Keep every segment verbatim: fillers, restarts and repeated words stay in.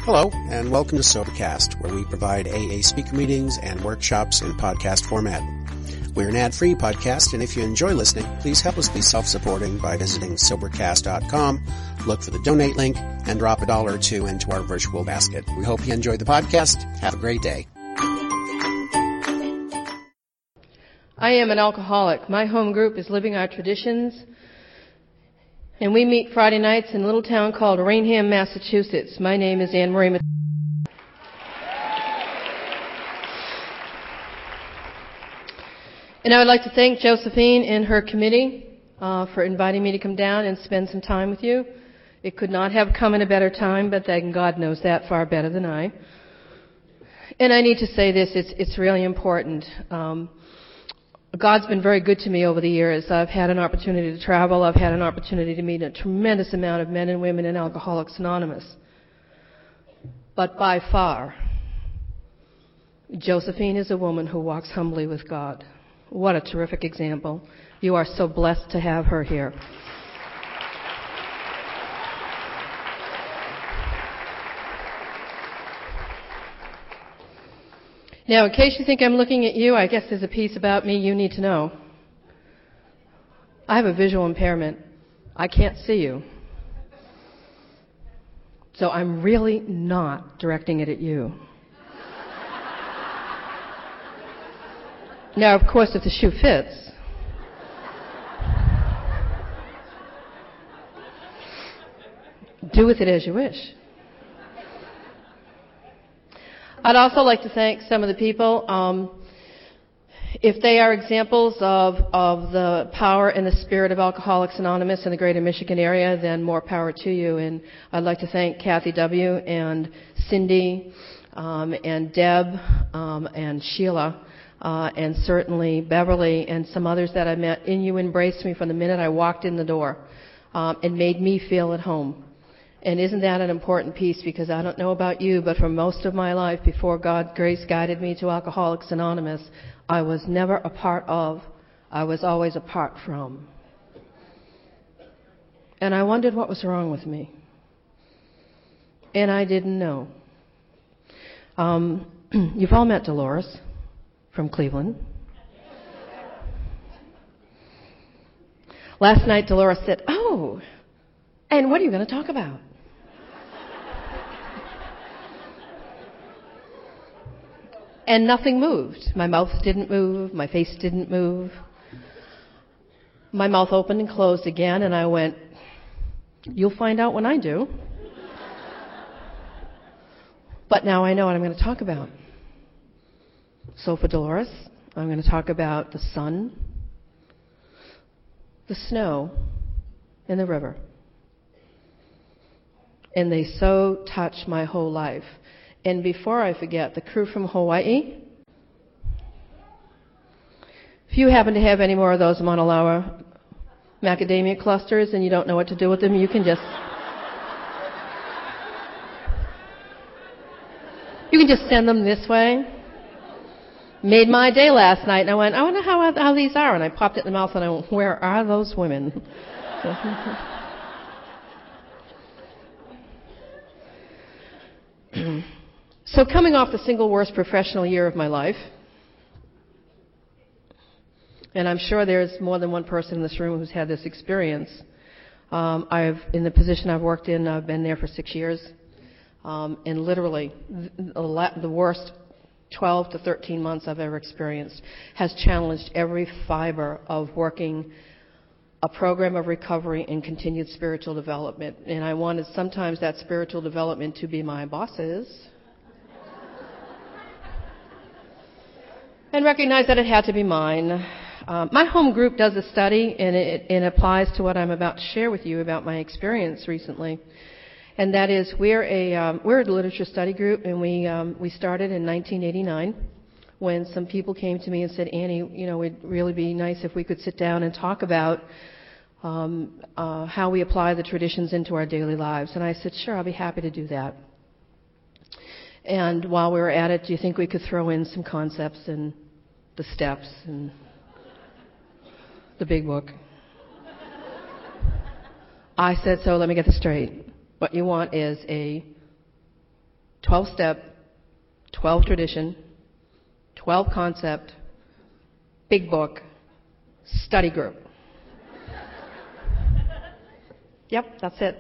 Hello, and welcome to Sobercast, where we provide A A speaker meetings and workshops in podcast format. We're an ad-free podcast, and if you enjoy listening, please help us be self-supporting by visiting Sobercast dot com, look for the donate link, and drop a dollar or two into our virtual basket. We hope you enjoyed the podcast. Have a great day. I am an alcoholic. My home group is Living Our Traditions, and we meet Friday nights in a little town called Rainham, Massachusetts. My name is Anne Marie. And I would like to thank Josephine and her committee uh, for inviting me to come down and spend some time with you. It could not have come in a better time, but then God knows that far better than I. And I need to say this, it's, it's really important. Um, God's been very good to me over the years. I've had an opportunity to travel. I've had an opportunity to meet a tremendous amount of men and women in Alcoholics Anonymous. But by far, Josephine is a woman who walks humbly with God. What a terrific example. You are so blessed to have her here. Now, in case you think I'm looking at you, I guess there's a piece about me you need to know. I have a visual impairment. I can't see you. So I'm really not directing it at you. Now, of course, if the shoe fits, do with it as you wish. I'd also like to thank some of the people. Um, if they are examples of, of the power and the spirit of Alcoholics Anonymous in the greater Michigan area, then more power to you. And I'd like to thank Kathy W. and Cindy um, and Deb um, and Sheila uh, and certainly Beverly and some others that I met. And you embraced me from the minute I walked in the door um, and made me feel at home. And isn't that an important piece? Because I don't know about you, but for most of my life, before God grace guided me to Alcoholics Anonymous, I was never a part of, I was always apart from. And I wondered what was wrong with me. And I didn't know. Um, you've all met Dolores from Cleveland. Last night, Dolores said, "Oh, and what are you going to talk about?" And nothing moved. My mouth didn't move. My face didn't move. My mouth opened and closed again, and I went, "You'll find out when I do." But now I know what I'm going to talk about. So for Dolores, I'm going to talk about the sun, the snow, and the river. And they so touch my whole life. And before I forget, the crew from Hawaii, if you happen to have any more of those Mauna Loa macadamia clusters and you don't know what to do with them, you can just you can just send them this way. Made my day last night, and I went, I wonder how, how these are. And I popped it in the mouth, and I went, where are those women? So coming off the single worst professional year of my life, and I'm sure there's more than one person in this room who's had this experience. Um, I've, in the position I've worked in, I've been there for six years, um, and literally the, the worst twelve to thirteen months I've ever experienced has challenged every fiber of working a program of recovery and continued spiritual development. And I wanted sometimes that spiritual development to be my bosses, and recognize that it had to be mine. Um, my home group does a study, and it, it applies to what I'm about to share with you about my experience recently. And that is, we're a um, we're a literature study group, and we um, we started in nineteen eighty-nine when some people came to me and said, "Annie, you know, it'd really be nice if we could sit down and talk about um, uh, how we apply the traditions into our daily lives." And I said, "Sure, I'll be happy to do that." And while we were at it, do you think we could throw in some concepts and the steps and the big book? I said, "So let me get this straight. What you want is a twelve-step, twelve tradition, twelve concept, big book, study group. Yep, that's it.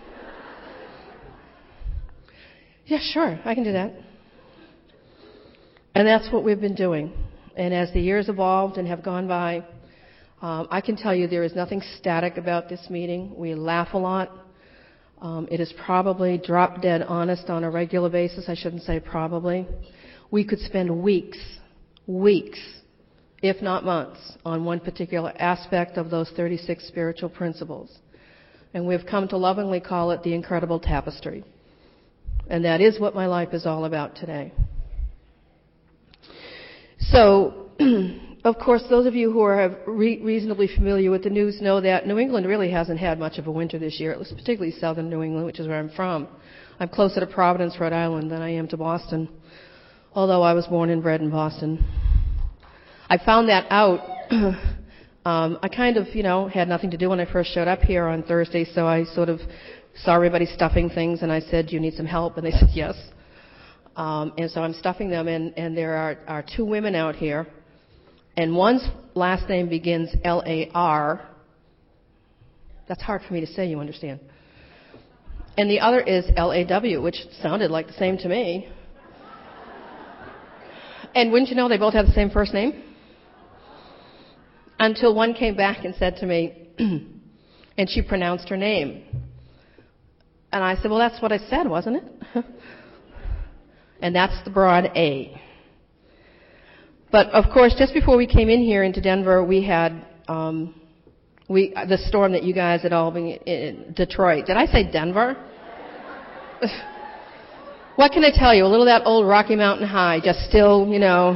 Yeah, sure, I can do that. And that's what we've been doing. And as the years evolved and have gone by, um, I can tell you there is nothing static about this meeting. We laugh a lot. Um, it is probably drop dead honest on a regular basis. I shouldn't say probably. We could spend weeks, weeks, if not months, on one particular aspect of those thirty-six spiritual principles. And we've come to lovingly call it the incredible tapestry. And that is what my life is all about today. So, of course, those of you who are re- reasonably familiar with the news know that New England really hasn't had much of a winter this year. It was particularly southern New England, which is where I'm from. I'm closer to Providence, Rhode Island, than I am to Boston, although I was born and bred in Boston. I found that out. um, I kind of, you know, had nothing to do when I first showed up here on Thursday, so I sort of saw everybody stuffing things, and I said, do you need some help? And they said, yes. Um, and so I'm stuffing them, and, and there are, are two women out here, and one's last name begins L A R. That's hard for me to say, you understand. And the other is L A W, which sounded like the same to me. And wouldn't you know, they both have the same first name? Until one came back and said to me, and she pronounced her name. And I said, well, that's what I said, wasn't it? And that's the broad A. But, of course, just before we came in here into Denver, we had um, we the storm that you guys had all been in Detroit. Did I say Denver? What can I tell you? A little of that old Rocky Mountain High, just still, you know.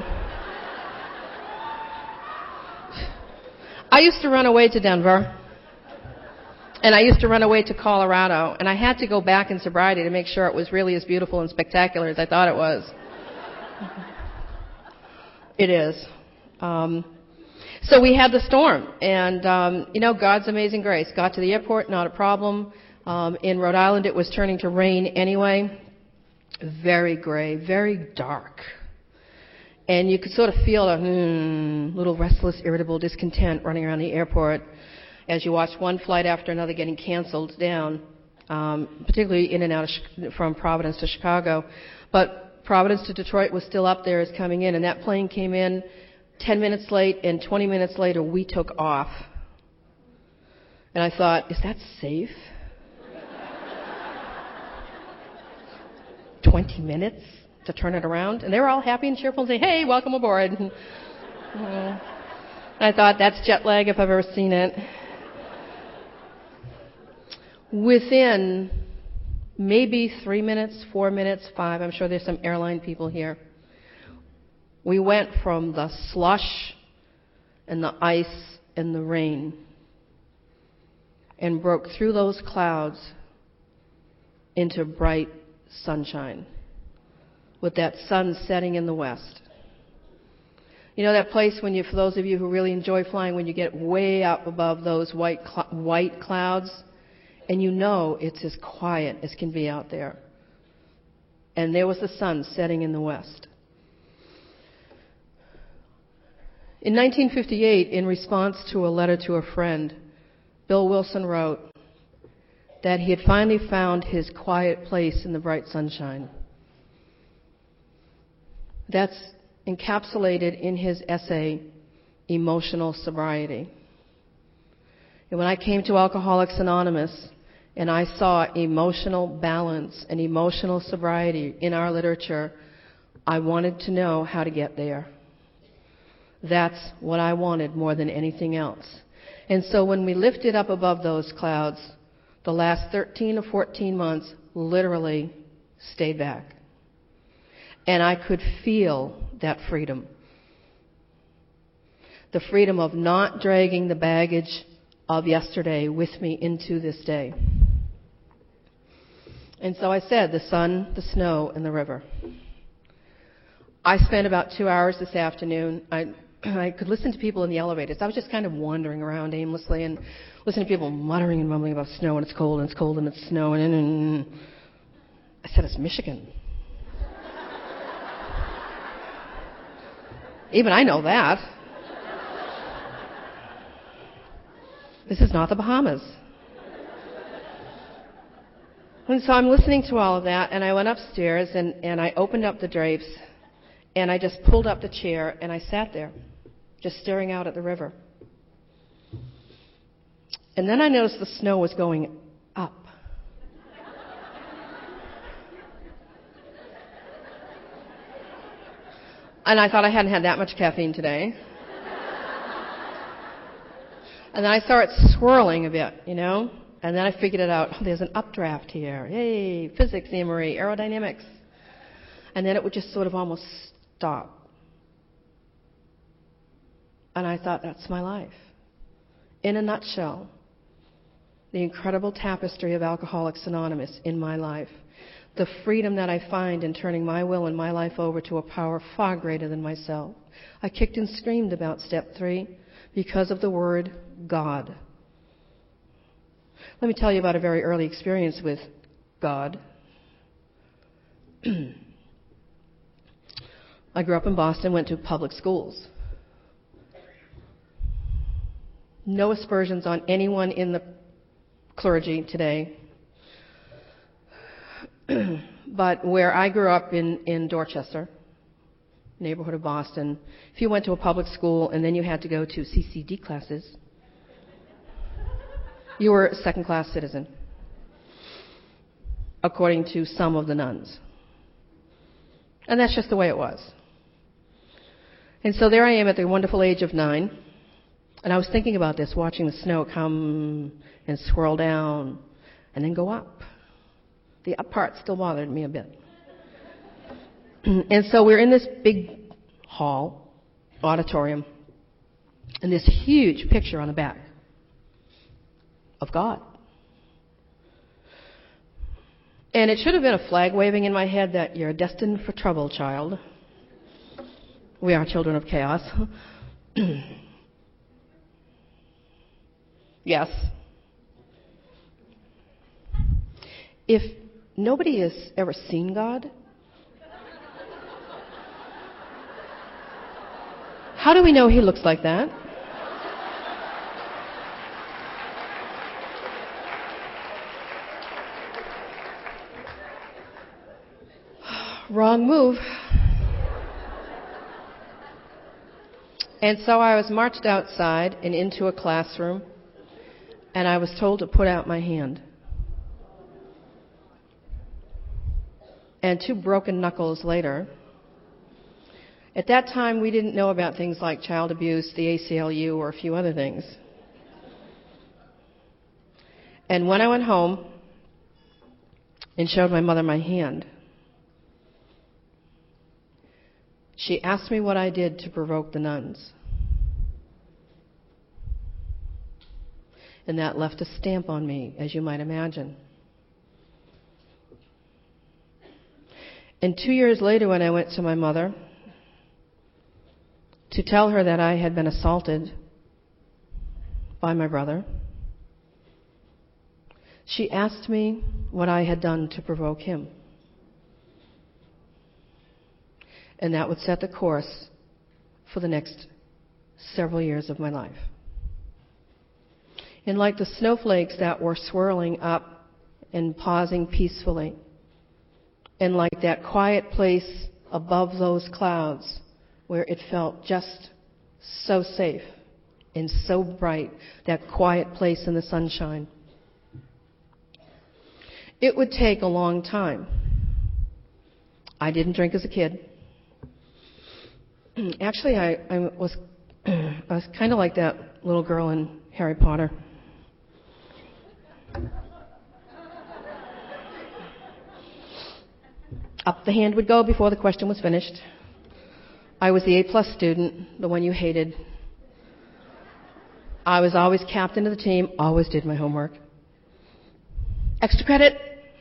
I used to run away to Denver. And I used to run away to Colorado, and I had to go back in sobriety to make sure it was really as beautiful and spectacular as I thought it was. It is. Um, so we had the storm, and, um, you know, God's amazing grace. Got to the airport, not a problem. Um, in Rhode Island, it was turning to rain anyway. Very gray, very dark. And you could sort of feel a hmm, little restless, irritable discontent running around the airport as you watch one flight after another getting canceled down, um, particularly in and out of sh- from Providence to Chicago. But Providence to Detroit was still up there as coming in, and that plane came in ten minutes late, and twenty minutes later we took off. And I thought, is that safe? twenty minutes to turn it around? And they were all happy and cheerful and saying, hey, welcome aboard. And, uh, I thought, that's jet lag if I've ever seen it. Within maybe three minutes, four minutes, five, I'm sure there's some airline people here, we went from the slush and the ice and the rain and broke through those clouds into bright sunshine with that sun setting in the west. You know that place when you, for those of you who really enjoy flying, when you get way up above those white cl- white clouds, and you know it's as quiet as can be out there. And there was the sun setting in the west. In nineteen fifty-eight, in response to a letter to a friend, Bill Wilson wrote that he had finally found his quiet place in the bright sunshine. That's encapsulated in his essay, Emotional Sobriety. And when I came to Alcoholics Anonymous and I saw emotional balance and emotional sobriety in our literature, I wanted to know how to get there. That's what I wanted more than anything else. And so when we lifted up above those clouds, the last thirteen or fourteen months literally stayed back. And I could feel that freedom. The freedom of not dragging the baggage of yesterday with me into this day. And so I said, the sun, the snow, and the river. I spent about two hours this afternoon. I, I could listen to people in the elevators. I was just kind of wandering around aimlessly and listening to people muttering and mumbling about snow, and it's cold, and it's cold, and it's snowing. And, and I said, it's Michigan. Even I know that. This is not the Bahamas. And so I'm listening to all of that, and I went upstairs, and, and I opened up the drapes, and I just pulled up the chair, and I sat there, just staring out at the river. And then I noticed the snow was going up. And I thought I hadn't had that much caffeine today. And then I saw it swirling a bit, you know? And then I figured it out. Oh, there's an updraft here. Yay, physics, Anne Marie, aerodynamics. And then it would just sort of almost stop. And I thought, that's my life. In a nutshell, the incredible tapestry of Alcoholics Anonymous in my life. The freedom that I find in turning my will and my life over to a power far greater than myself. I kicked and screamed about step three because of the word God. Let me tell you about a very early experience with God. I grew up in Boston, went to public schools. No aspersions on anyone in the clergy today. But where I grew up in, in Dorchester, neighborhood of Boston, if you went to a public school and then you had to go to C C D classes, you were a second-class citizen, according to some of the nuns. And that's just the way it was. And so there I am at the wonderful age of nine, and I was thinking about this, watching the snow come and swirl down and then go up. The up part still bothered me a bit. And so we're in this big hall, auditorium, and this huge picture on the back of God. And it should have been a flag waving in my head that you're destined for trouble, child. We are children of chaos. Yes. If nobody has ever seen God, how do we know he looks like that? Wrong move. And so I was marched outside and into a classroom, and I was told to put out my hand. And two broken knuckles later, at that time we didn't know about things like child abuse, the A C L U, or a few other things. And when I went home and showed my mother my hand, she asked me what I did to provoke the nuns. And that left a stamp on me, as you might imagine. And two years later, when I went to my mother to tell her that I had been assaulted by my brother, she asked me what I had done to provoke him. And that would set the course for the next several years of my life. And like the snowflakes that were swirling up and pausing peacefully, and like that quiet place above those clouds where it felt just so safe and so bright, that quiet place in the sunshine. It would take a long time. I didn't drink as a kid. Actually, I, I was I was kind of like that little girl in Harry Potter. Up the hand would go before the question was finished. I was the A-plus student, the one you hated. I was always captain of the team, always did my homework. Extra credit.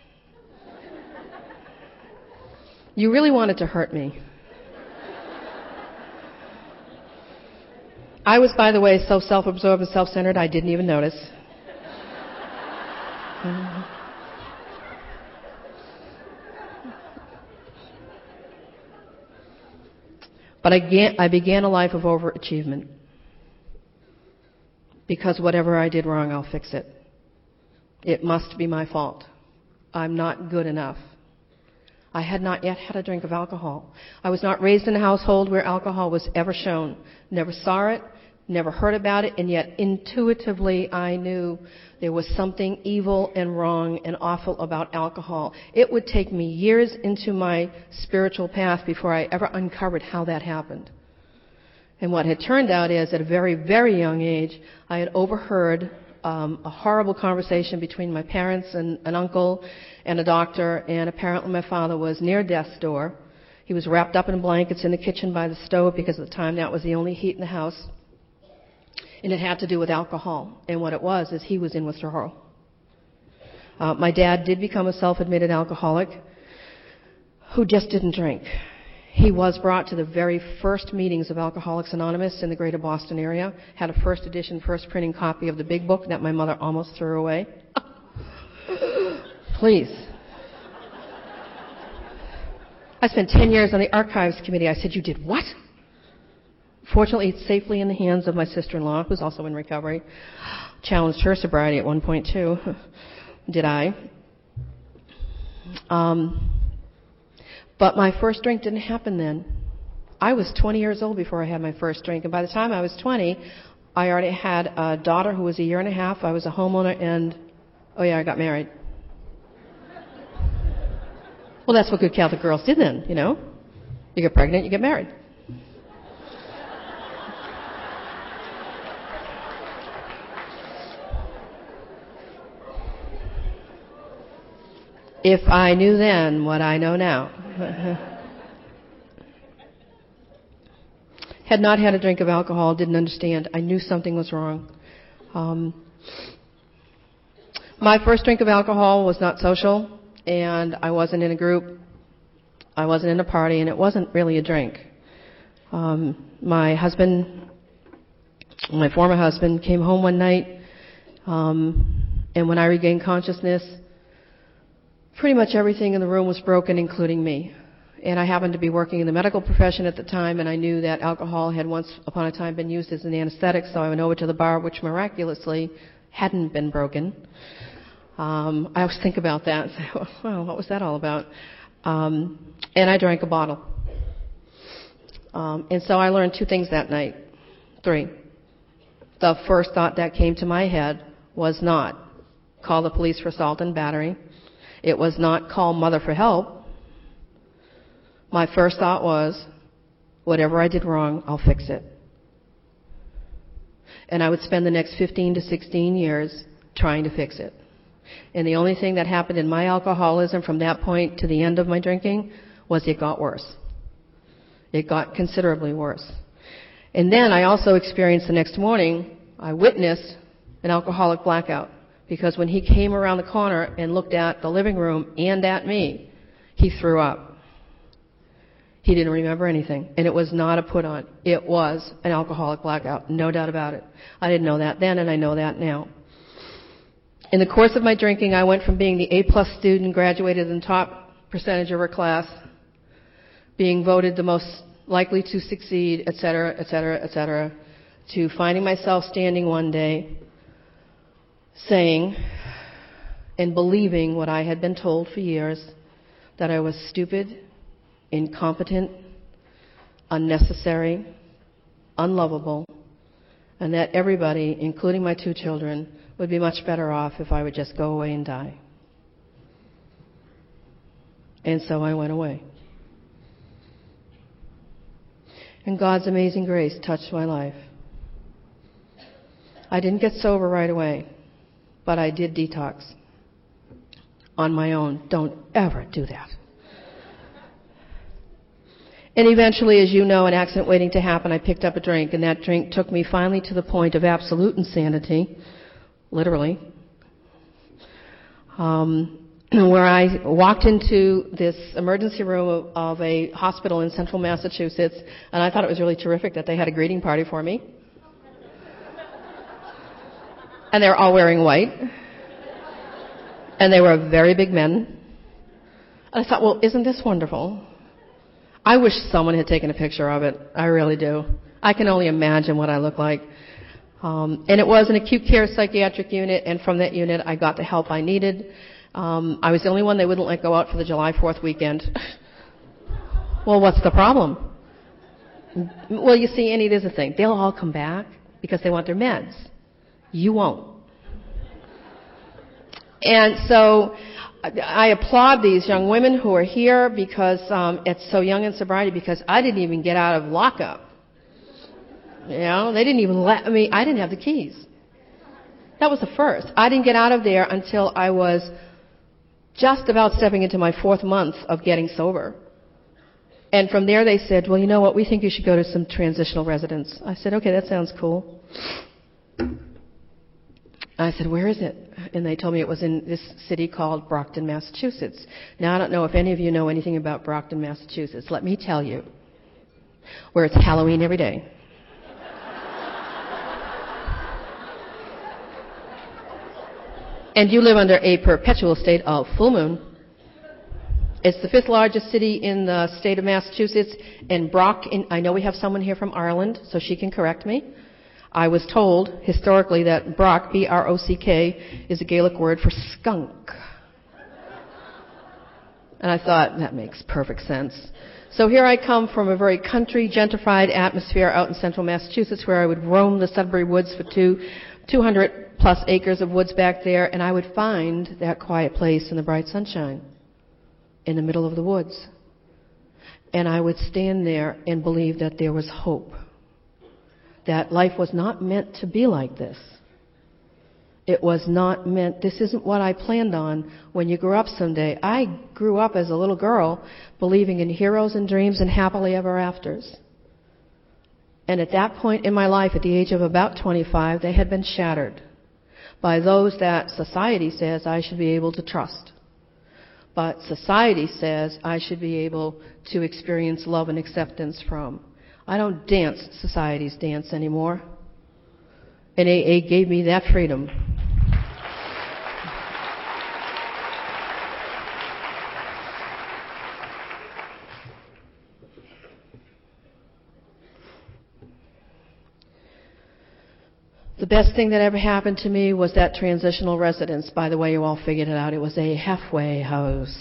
You really wanted to hurt me. I was, by the way, so self-absorbed and self-centered I didn't even notice. But I began, I began a life of overachievement. Because whatever I did wrong, I'll fix it. It must be my fault. I'm not good enough. I had not yet had a drink of alcohol. I was not raised in a household where alcohol was ever shown. Never saw it, never heard about it, and yet intuitively I knew there was something evil and wrong and awful about alcohol. It would take me years into my spiritual path before I ever uncovered how that happened. And what had turned out is, at a very, very young age, I had overheard um, a horrible conversation between my parents and an uncle and a doctor, and apparently my father was near death's door. He was wrapped up in blankets in the kitchen by the stove because at the time that was the only heat in the house. And it had to do with alcohol. And what it was is he was in withdrawal. Uh, my dad did become a self-admitted alcoholic who just didn't drink. He was brought to the very first meetings of Alcoholics Anonymous in the greater Boston area, had a first edition, first printing copy of the big book that my mother almost threw away. Please. I spent ten years on the archives committee. I said, you did what? Fortunately, it's safely in the hands of my sister-in-law, who's also in recovery. Challenged her sobriety at one point, too. Did I? Um... But my first drink didn't happen then. I was twenty years old before I had my first drink. And by the time I was twenty, I already had a daughter who was a year and a half. I was a homeowner and, oh yeah, I got married. Well, that's what good Catholic girls did then, you know. You get pregnant, you get married. If I knew then what I know now. Had not had a drink of alcohol, didn't understand. I knew something was wrong. Um, my first drink of alcohol was not social, and I wasn't in a group. I wasn't in a party, and it wasn't really a drink. Um, my husband, my former husband, came home one night, um, and when I regained consciousness, pretty much everything in the room was broken, including me. And I happened to be working in the medical profession at the time, and I knew that alcohol had once upon a time been used as an anesthetic, so I went over to the bar, which miraculously hadn't been broken. Um, I always think about that and say, well, what was that all about? Um, and I drank a bottle. Um, and so I learned two things that night. Three. The first thought that came to my head was not call the police for assault and battery. It was not call mother for help. My first thought was, whatever I did wrong, I'll fix it. And I would spend the next fifteen to sixteen years trying to fix it. And the only thing that happened in my alcoholism from that point to the end of my drinking was it got worse. It got considerably worse. And then I also experienced the next morning, I witnessed an alcoholic blackout. Because when he came around the corner and looked at the living room and at me, he threw up. He didn't remember anything. And it was not a put-on. It was an alcoholic blackout, no doubt about it. I didn't know that then, and I know that now. In the course of my drinking, I went from being the A-plus student, graduated in the top percentage of her class, being voted the most likely to succeed, et cetera, et cetera, et cetera, to finding myself standing one day saying and believing what I had been told for years, that I was stupid, incompetent, unnecessary, unlovable, and that everybody, including my two children, would be much better off if I would just go away and die. And so I went away. And God's amazing grace touched my life. I didn't get sober right away, but I did detox on my own. Don't ever do that. And eventually, as you know, an accident waiting to happen, I picked up a drink, and that drink took me finally to the point of absolute insanity, literally, um, where I walked into this emergency room of, of a hospital in central Massachusetts, and I thought it was really terrific that they had a greeting party for me. And they were all wearing white. And they were very big men. And I thought, well, isn't this wonderful? I wish someone had taken a picture of it. I really do. I can only imagine what I look like. Um, and it was an acute care psychiatric unit, and from that unit I got the help I needed. Um, I was the only one they wouldn't let go out for the July fourth weekend. Well, what's the problem? Well, you see, Annie, there's a thing. They'll all come back because they want their meds. You won't. And so I applaud these young women who are here because um, it's so young in sobriety, because I didn't even get out of lockup. You know, they didn't even let me, I didn't have the keys. That was the first. I didn't get out of there until I was just about stepping into my fourth month of getting sober. And from there they said, well, you know what, we think you should go to some transitional residence. I said, okay, that sounds cool. I said, where is it? And they told me it was in this city called Brockton, Massachusetts. Now, I don't know if any of you know anything about Brockton, Massachusetts. Let me tell you, where it's Halloween every day. And you live under a perpetual state of full moon. It's the fifth largest city in the state of Massachusetts, and Brock, in, I know we have someone here from Ireland, so she can correct me. I was told historically that Brock, B R O C K, is a Gaelic word for skunk. And I thought, that makes perfect sense. So here I come from a very country, gentrified atmosphere out in central Massachusetts, where I would roam the Sudbury Woods for two, two hundred plus acres of woods back there, and I would find that quiet place in the bright sunshine, in the middle of the woods. And I would stand there and believe that there was hope, that life was not meant to be like this. It was not meant, this isn't what I planned on when you grow up someday. I grew up as a little girl believing in heroes and dreams and happily ever afters. And at that point in my life, at the age of about twenty-five, they had been shattered by those that society says I should be able to trust. But society says I should be able to experience love and acceptance from. I don't dance society's dance anymore. And A A gave me that freedom. The best thing that ever happened to me was that transitional residence. By the way, you all figured it out. It was a halfway house.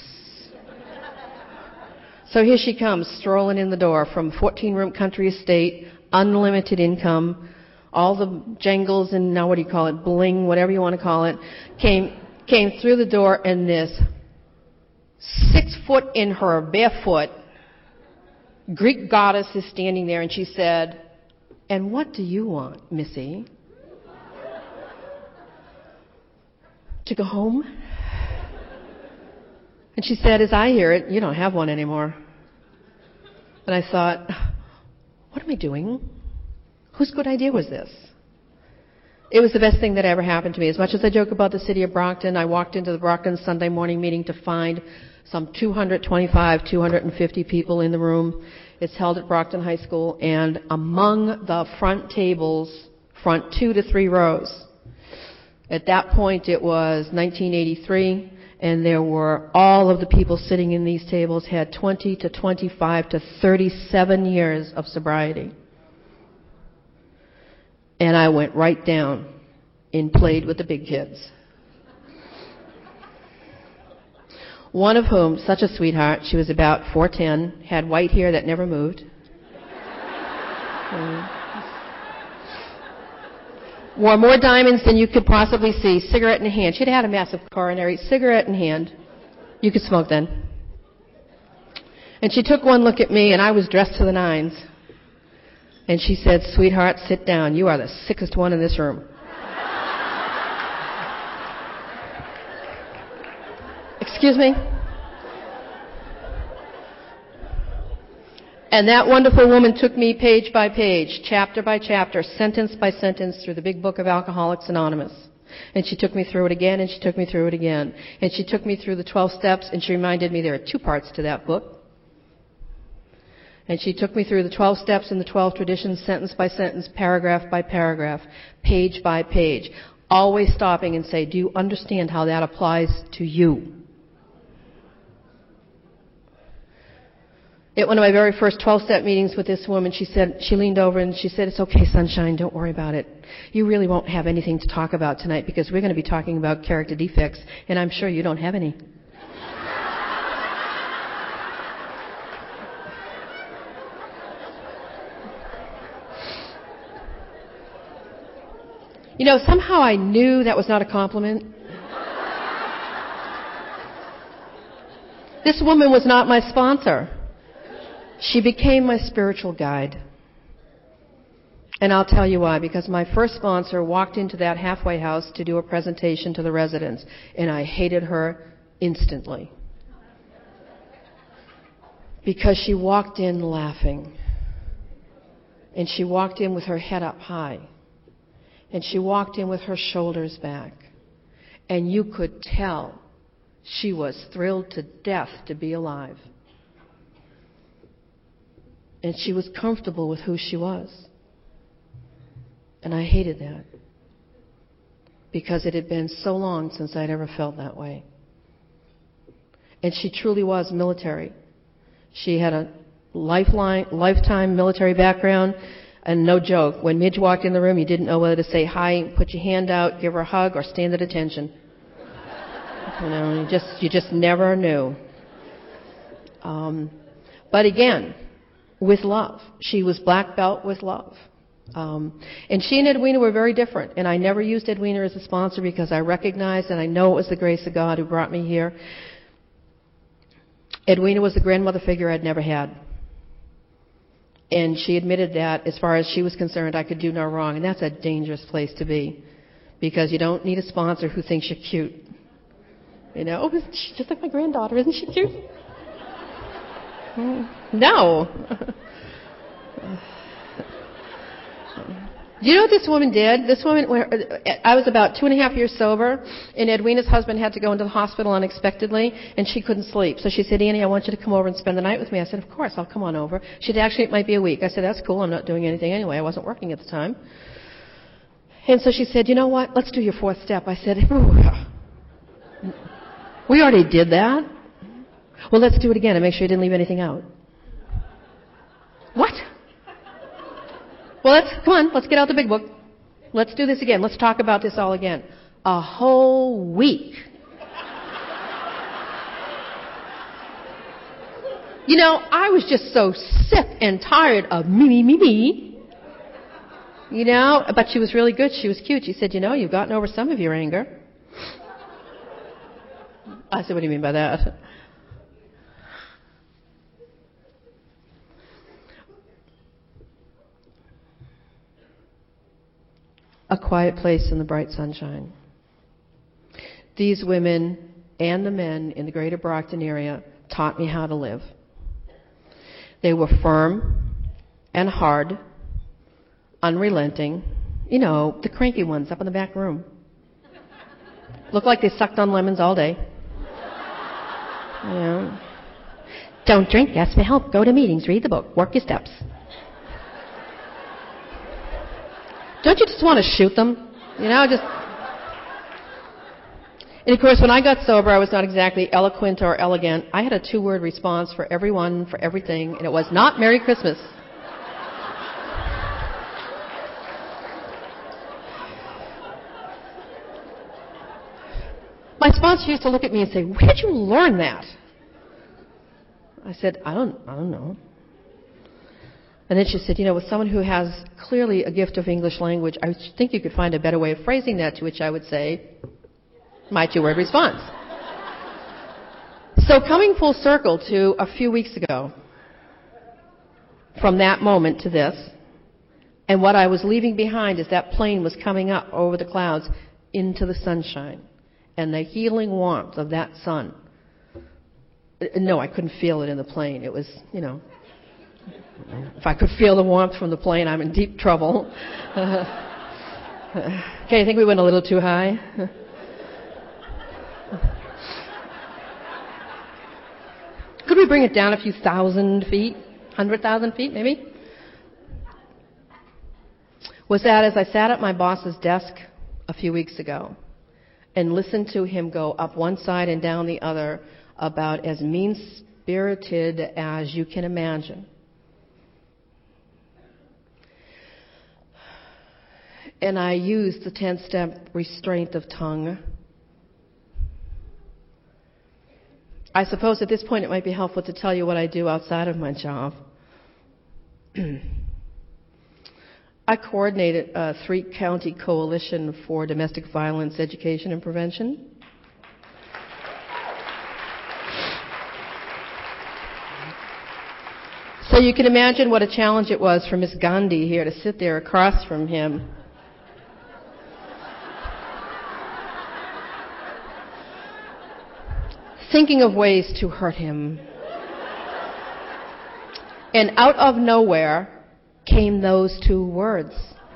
So here she comes, strolling in the door from fourteen-room country estate, unlimited income, all the jangles and now what do you call it, bling, whatever you want to call it, came came through the door, and this six foot in her barefoot Greek goddess is standing there, and she said, "And what do you want, Missy? To go home?" And she said, as I hear it, "You don't have one anymore." And I thought, what am I doing? Whose good idea was this? It was the best thing that ever happened to me. As much as I joke about the city of Brockton, I walked into the Brockton Sunday morning meeting to find some two hundred twenty-five, two hundred fifty people in the room. It's held at Brockton High School, and among the front tables, front two to three rows, at that point it was nineteen eighty-three, and there were all of the people sitting in these tables had twenty to twenty-five to thirty-seven years of sobriety. And I went right down and played with the big kids. One of whom, such a sweetheart, she was about four ten, had white hair that never moved. Mm. Wore more diamonds than you could possibly see, cigarette in hand. She'd had a massive coronary, cigarette in hand. You could smoke then. And she took one look at me, and I was dressed to the nines. And she said, "Sweetheart, sit down. You are the sickest one in this room." Excuse me? And that wonderful woman took me page by page, chapter by chapter, sentence by sentence through the big book of Alcoholics Anonymous. And she took me through it again, and she took me through it again. And she took me through the twelve steps, and she reminded me there are two parts to that book. And she took me through the twelve steps and the twelve traditions, sentence by sentence, paragraph by paragraph, page by page, always stopping and say, "Do you understand how that applies to you?" At one of my very first twelve-step meetings with this woman, she said, she leaned over and she said, "It's okay, sunshine, don't worry about it. You really won't have anything to talk about tonight because we're going to be talking about character defects, and I'm sure you don't have any." You know, somehow I knew that was not a compliment. This woman was not my sponsor. She became my spiritual guide. And I'll tell you why. Because my first sponsor walked into that halfway house to do a presentation to the residents, and I hated her instantly. Because she walked in laughing. And she walked in with her head up high. And she walked in with her shoulders back. And you could tell she was thrilled to death to be alive. And she was comfortable with who she was. And I hated that. Because it had been so long since I'd ever felt that way. And she truly was military. She had a lifeline, lifetime military background. And no joke, when Midge walked in the room, you didn't know whether to say hi, put your hand out, give her a hug, or stand at attention. You know, you just, you just never knew. Um, but again, with love. She was black belt with love. Um, and she and Edwina were very different. And I never used Edwina as a sponsor because I recognized and I know it was the grace of God who brought me here. Edwina was the grandmother figure I'd never had. And she admitted that as far as she was concerned, I could do no wrong. And that's a dangerous place to be. Because you don't need a sponsor who thinks you're cute. You know, oh, isn't she just like my granddaughter? Isn't she cute? No. Do you know what this woman did? This woman, I was about two and a half years sober, and Edwina's husband had to go into the hospital unexpectedly, and she couldn't sleep. So she said, "Annie, I want you to come over and spend the night with me." I said, "Of course, I'll come on over." She said, "Actually, it might be a week." I said, "That's cool. I'm not doing anything anyway. I wasn't working at the time." And so she said, "You know what? Let's do your fourth step." I said, "We already did that." "Well, let's do it again and make sure you didn't leave anything out." "What?" "Well, let's, come on, let's get out the big book. Let's do this again. Let's talk about this all again." A whole week. You know, I was just so sick and tired of me, me, me, me. You know, but she was really good. She was cute. She said, "You know, you've gotten over some of your anger." I said, "What do you mean by that?" A quiet place in the bright sunshine. These women and the men in the greater Brockton area taught me how to live. They were firm and hard, unrelenting. You know, the cranky ones up in the back room. Looked like they sucked on lemons all day. You know. Don't drink, ask for help, go to meetings, read the book, work your steps. Don't you just want to shoot them? You know, just... And of course, when I got sober, I was not exactly eloquent or elegant. I had a two-word response for everyone, for everything, and it was not Merry Christmas. My sponsor used to look at me and say, "Where did you learn that?" I said, I don't, I don't know. And then she said, "You know, with someone who has clearly a gift of English language, I think you could find a better way of phrasing that," to which I would say, my two-word response. So coming full circle to a few weeks ago, from that moment to this, and what I was leaving behind as that plane was coming up over the clouds into the sunshine and the healing warmth of that sun. No, I couldn't feel it in the plane. It was, you know, if I could feel the warmth from the plane, I'm in deep trouble. Okay, I think we went a little too high. Could we bring it down a few thousand feet? Hundred thousand feet, maybe? Was that as I sat at my boss's desk a few weeks ago and listened to him go up one side and down the other about as mean-spirited spirited as you can imagine. And I used the ten-step restraint of tongue. I suppose at this point it might be helpful to tell you what I do outside of my job. I coordinated a three-county coalition for domestic violence education and prevention. So you can imagine what a challenge it was for Miss Gandhi here to sit there across from him. Thinking of ways to hurt him. And out of nowhere came those two words.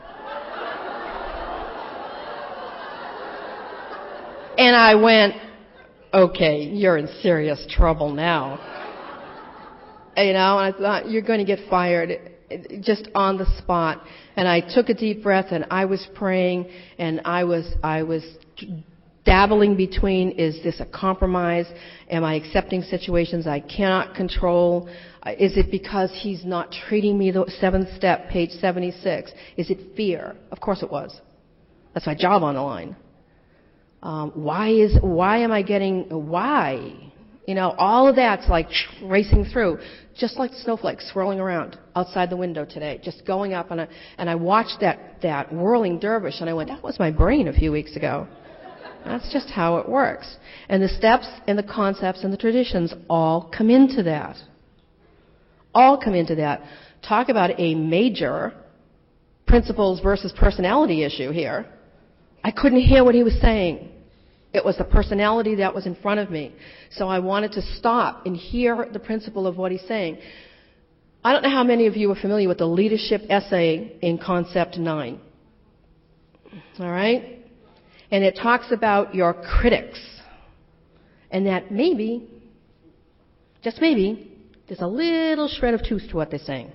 And I went, okay, you're in serious trouble now. You know, and I thought, you're going to get fired just on the spot. And I took a deep breath and I was praying and I was, I was dabbling between, is this a compromise? Am I accepting situations I cannot control? Is it because he's not treating me the seventh step, page seventy-six? Is it fear? Of course it was. That's my job on the line. Um, why is, why am I getting, why? You know, all of that's like racing through, just like snowflakes swirling around outside the window today, just going up. And I, and I watched that, that whirling dervish, and I went, that was my brain a few weeks ago. That's just how it works. And the steps and the concepts and the traditions all come into that. All come into that. Talk about a major principles versus personality issue here. I couldn't hear what he was saying. It was the personality that was in front of me. So I wanted to stop and hear the principle of what he's saying. I don't know how many of you are familiar with the leadership essay in Concept nine. All right? And it talks about your critics. And that maybe, just maybe, there's a little shred of truth to what they're saying.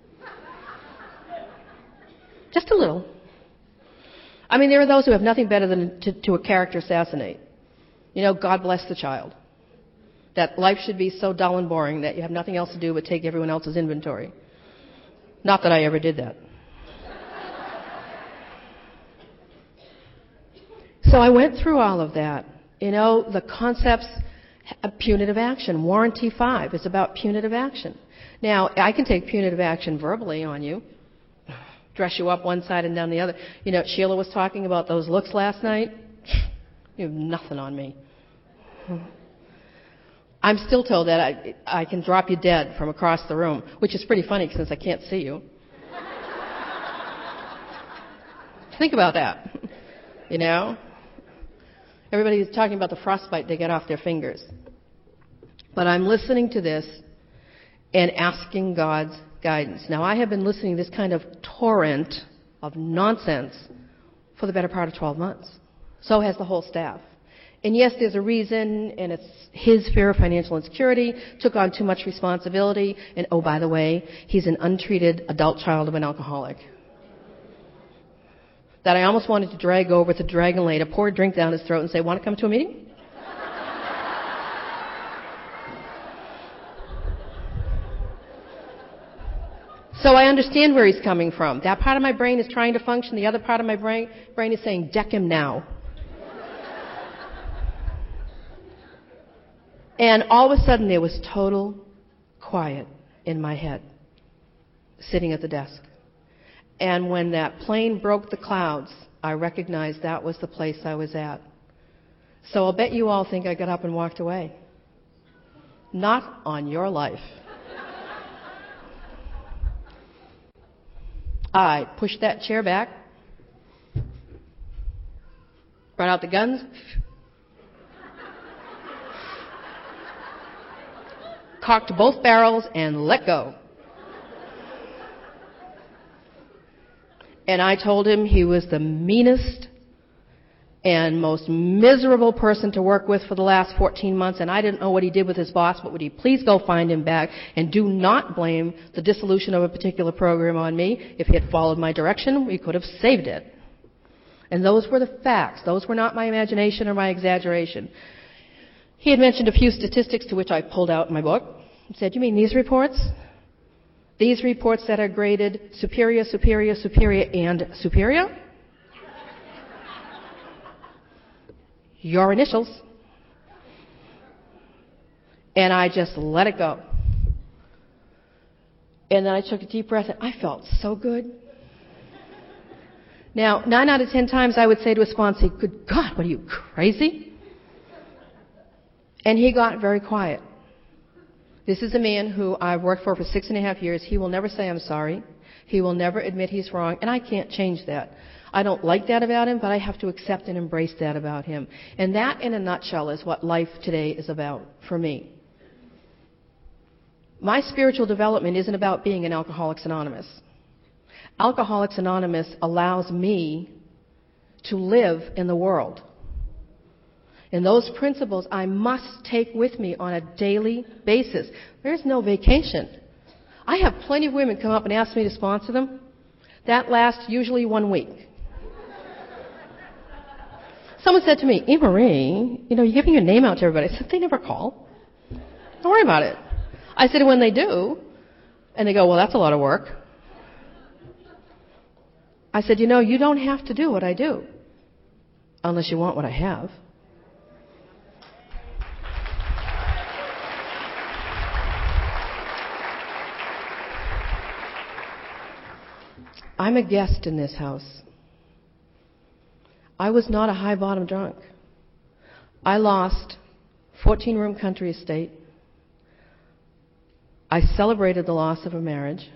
Just a little. I mean, there are those who have nothing better than to, to a character assassinate. You know, God bless the child. That life should be so dull and boring that you have nothing else to do but take everyone else's inventory. Not that I ever did that. So I went through all of that. You know, the concepts of punitive action. Warranty five is about punitive action. Now, I can take punitive action verbally on you. Dress you up one side and down the other. You know, Sheila was talking about those looks last night. You have nothing on me. I'm still told that I, I can drop you dead from across the room, which is pretty funny since I can't see you. Think about that. You know? Everybody's talking about the frostbite they get off their fingers. But I'm listening to this and asking God's guidance. Now, I have been listening to this kind of torrent of nonsense for the better part of twelve months. So has the whole staff. And yes, there's a reason, and it's his fear of financial insecurity, took on too much responsibility, and oh, by the way, he's an untreated adult child of an alcoholic. That I almost wanted to drag over to Dragon Lane, pour a drink down his throat and say, want to come to a meeting? So I understand where he's coming from. That part of my brain is trying to function. The other part of my brain, brain is saying, deck him now. And all of a sudden there was total quiet in my head, sitting at the desk. And when that plane broke the clouds, I recognized that was the place I was at. So I'll bet you all think I got up and walked away. Not on your life. I pushed that chair back, brought out the guns, cocked both barrels, and let go. And I told him he was the meanest and most miserable person to work with for the last fourteen months, and I didn't know what he did with his boss, but would he please go find him back, and do not blame the dissolution of a particular program on me. If he had followed my direction, we could have saved it. And those were the facts. Those were not my imagination or my exaggeration. He had mentioned a few statistics to which I pulled out my book. He said, "You mean these reports? These reports that are graded superior, superior, superior, and superior? Your initials." And I just let it go. And then I took a deep breath, and I felt so good. Now, nine out of ten times I would say to a sponsor, "Good God, what are you, crazy?" And he got very quiet. This is a man who I've worked for for six and a half years. He will never say, "I'm sorry." He will never admit he's wrong, and I can't change that. I don't like that about him, but I have to accept and embrace that about him. And that, in a nutshell, is what life today is about for me. My spiritual development isn't about being an Alcoholics Anonymous. Alcoholics Anonymous allows me to live in the world. And those principles I must take with me on a daily basis. There's no vacation. I have plenty of women come up and ask me to sponsor them. That lasts usually one week. Someone said to me, "E. Marie, you know, you're giving your name out to everybody." I said, "They never call. Don't worry about it." I said, "When they do," and they go, "Well, that's a lot of work." I said, "You know, you don't have to do what I do unless you want what I have." I'm a guest in this house. I was not a high-bottom drunk. I lost fourteen-room country estate. I celebrated the loss of a marriage.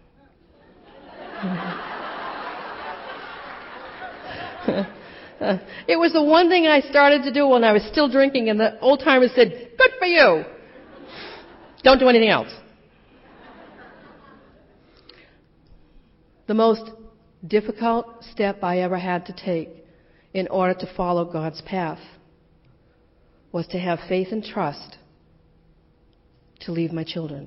It was the one thing I started to do when I was still drinking, and the old-timers said, "Good for you. Don't do anything else." The most difficult step I ever had to take in order to follow God's path was to have faith and trust to leave my children.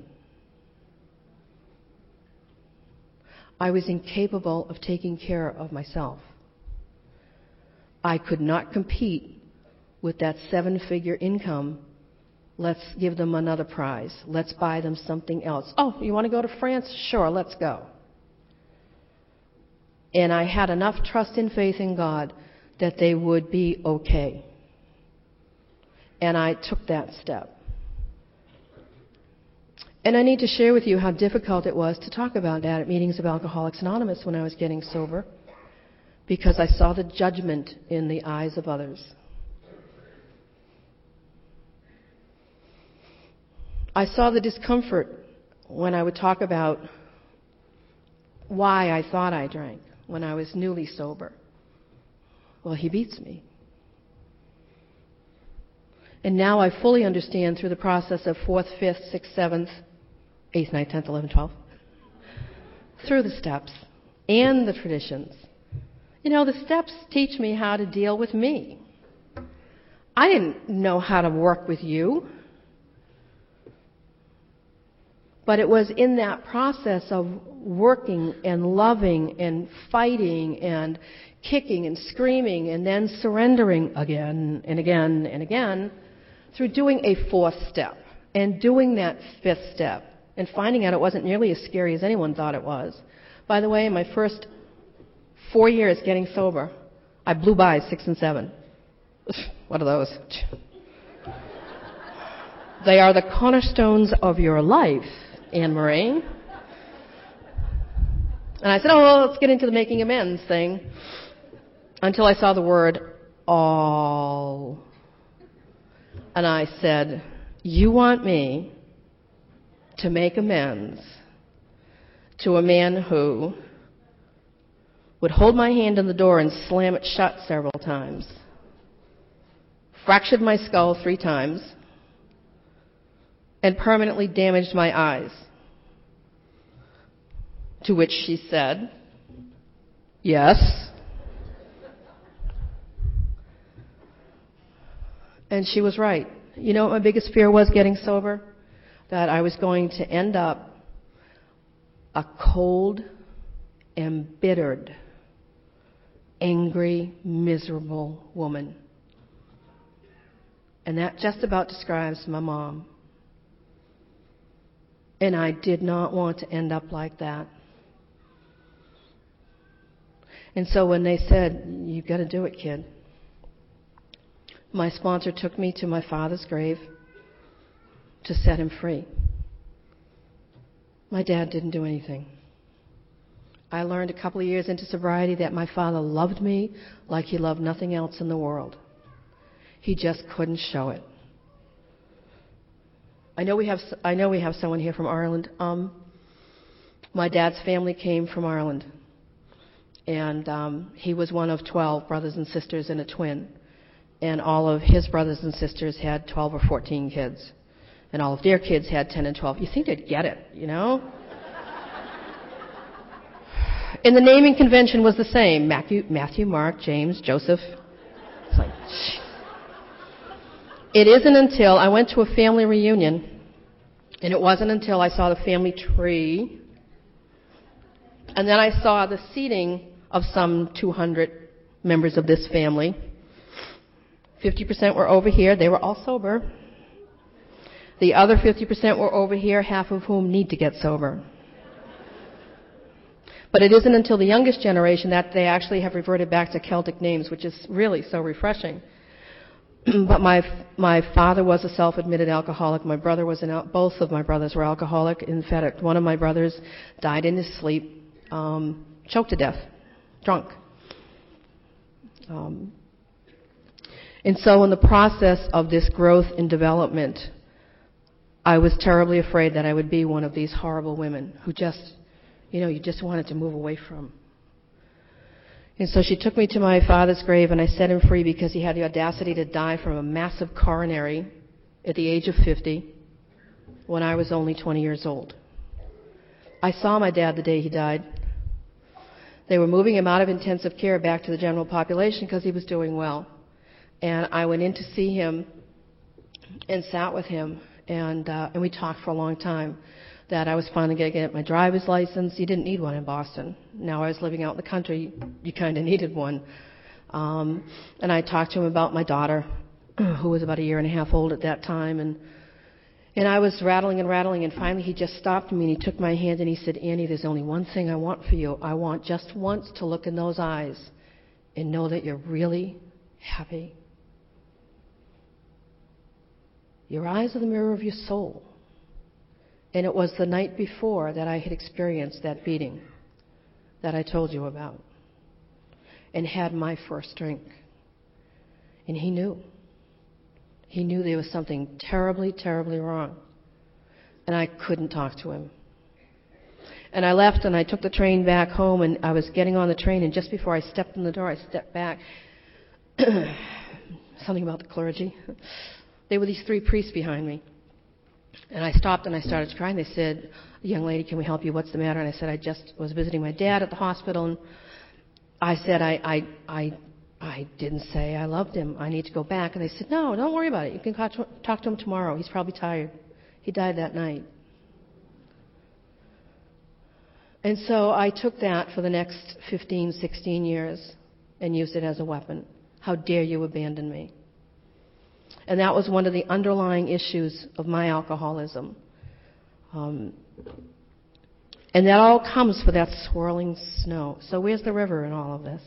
I was incapable of taking care of myself. I could not compete with that seven-figure income. Let's give them another prize. Let's buy them something else. "Oh, you want to go to France? Sure, let's go." And I had enough trust and faith in God that they would be okay. And I took that step. And I need to share with you how difficult it was to talk about that at meetings of Alcoholics Anonymous when I was getting sober, because I saw the judgment in the eyes of others. I saw the discomfort when I would talk about why I thought I drank when I was newly sober. Well, he beats me. And now I fully understand through the process of fourth, fifth, sixth, seventh, eighth, ninth, tenth, eleventh, twelfth, through the steps and the traditions. You know, the steps teach me how to deal with me. I didn't know how to work with you. But it was in that process of working and loving and fighting and kicking and screaming and then surrendering again and again and again through doing a fourth step and doing that fifth step and finding out it wasn't nearly as scary as anyone thought it was. By the way, in my first four years getting sober, I blew by six and seven. What are those? They are the cornerstones of your life, Anne Marie. And I said, "Oh, well, let's get into the making amends thing," until I saw the word all. And I said, "You want me to make amends to a man who would hold my hand in the door and slam it shut several times, fractured my skull three times, and permanently damaged my eyes?" To which she said, "Yes." And she was right. You know what my biggest fear was getting sober? That I was going to end up a cold, embittered, angry, miserable woman. And that just about describes my mom. And I did not want to end up like that. And so when they said, "You've got to do it, kid," my sponsor took me to my father's grave to set him free. My dad didn't do anything. I learned a couple of years into sobriety that my father loved me like he loved nothing else in the world. He just couldn't show it. I know we have I know we have someone here from Ireland. Um, my dad's family came from Ireland, and um, he was one of twelve brothers and sisters and a twin, and all of his brothers and sisters had twelve or fourteen kids, and all of their kids had ten and twelve. You think they'd get it, you know? And the naming convention was the same: Matthew, Matthew, Mark, James, Joseph. It's like, geez. It isn't until I went to a family reunion, and it wasn't until I saw the family tree, and then I saw the seating of some two hundred members of this family. fifty percent were over here. They were all sober. The other fifty percent were over here, half of whom need to get sober. But it isn't until the youngest generation that they actually have reverted back to Celtic names, which is really so refreshing. But my my father was a self-admitted alcoholic. My brother was an al- both of my brothers were alcoholic. In fact, one of my brothers died in his sleep, um, choked to death, drunk. Um, and so, in the process of this growth and development, I was terribly afraid that I would be one of these horrible women who just, you know, you just wanted to move away from. And so she took me to my father's grave, and I set him free because he had the audacity to die from a massive coronary at the age of fifty when I was only twenty years old. I saw my dad the day he died. They were moving him out of intensive care back to the general population because he was doing well. And I went in to see him and sat with him, and uh, and we talked for a long time. That I was finally going to get my driver's license. You didn't need one in Boston. Now I was living out in the country, you kind of needed one. Um, and I talked to him about my daughter, who was about a year and a half old at that time. And and I was rattling and rattling, and finally he just stopped me, and he took my hand, and he said, "Annie, there's only one thing I want for you. I want just once to look in those eyes and know that you're really happy. Your eyes are the mirror of your soul." And it was the night before that I had experienced that beating that I told you about and had my first drink. And he knew. He knew there was something terribly, terribly wrong. And I couldn't talk to him. And I left, and I took the train back home, and I was getting on the train, and just before I stepped in the door, I stepped back. Something about the clergy. There were these three priests behind me. And I stopped and I started crying. They said, "Young lady, can we help you? What's the matter?" And I said, "I just was visiting my dad at the hospital." And I said, I, I, I, I didn't say I loved him. I need to go back. And they said, "No, don't worry about it. You can talk to him tomorrow. He's probably tired. He died that night." And so I took that for the next fifteen, sixteen years and used it as a weapon. How dare you abandon me? And that was one of the underlying issues of my alcoholism. Um, and that all comes for that swirling snow. So where's the river in all of this?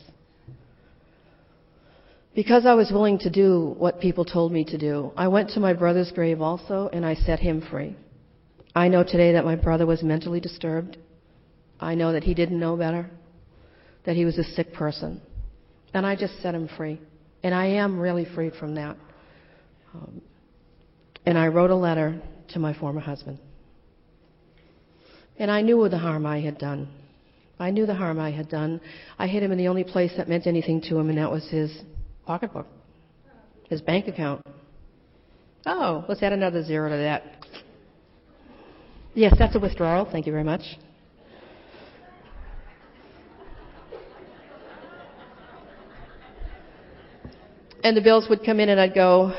Because I was willing to do what people told me to do, I went to my brother's grave also, and I set him free. I know today that my brother was mentally disturbed. I know that he didn't know better, that he was a sick person. And I just set him free. And I am really free from that. Um, and I wrote a letter to my former husband. And I knew the harm I had done. I knew the harm I had done. I hit him in the only place that meant anything to him, and that was his pocketbook, his bank account. Oh, let's add another zero to that. Yes, that's a withdrawal. Thank you very much. And the bills would come in, and I'd go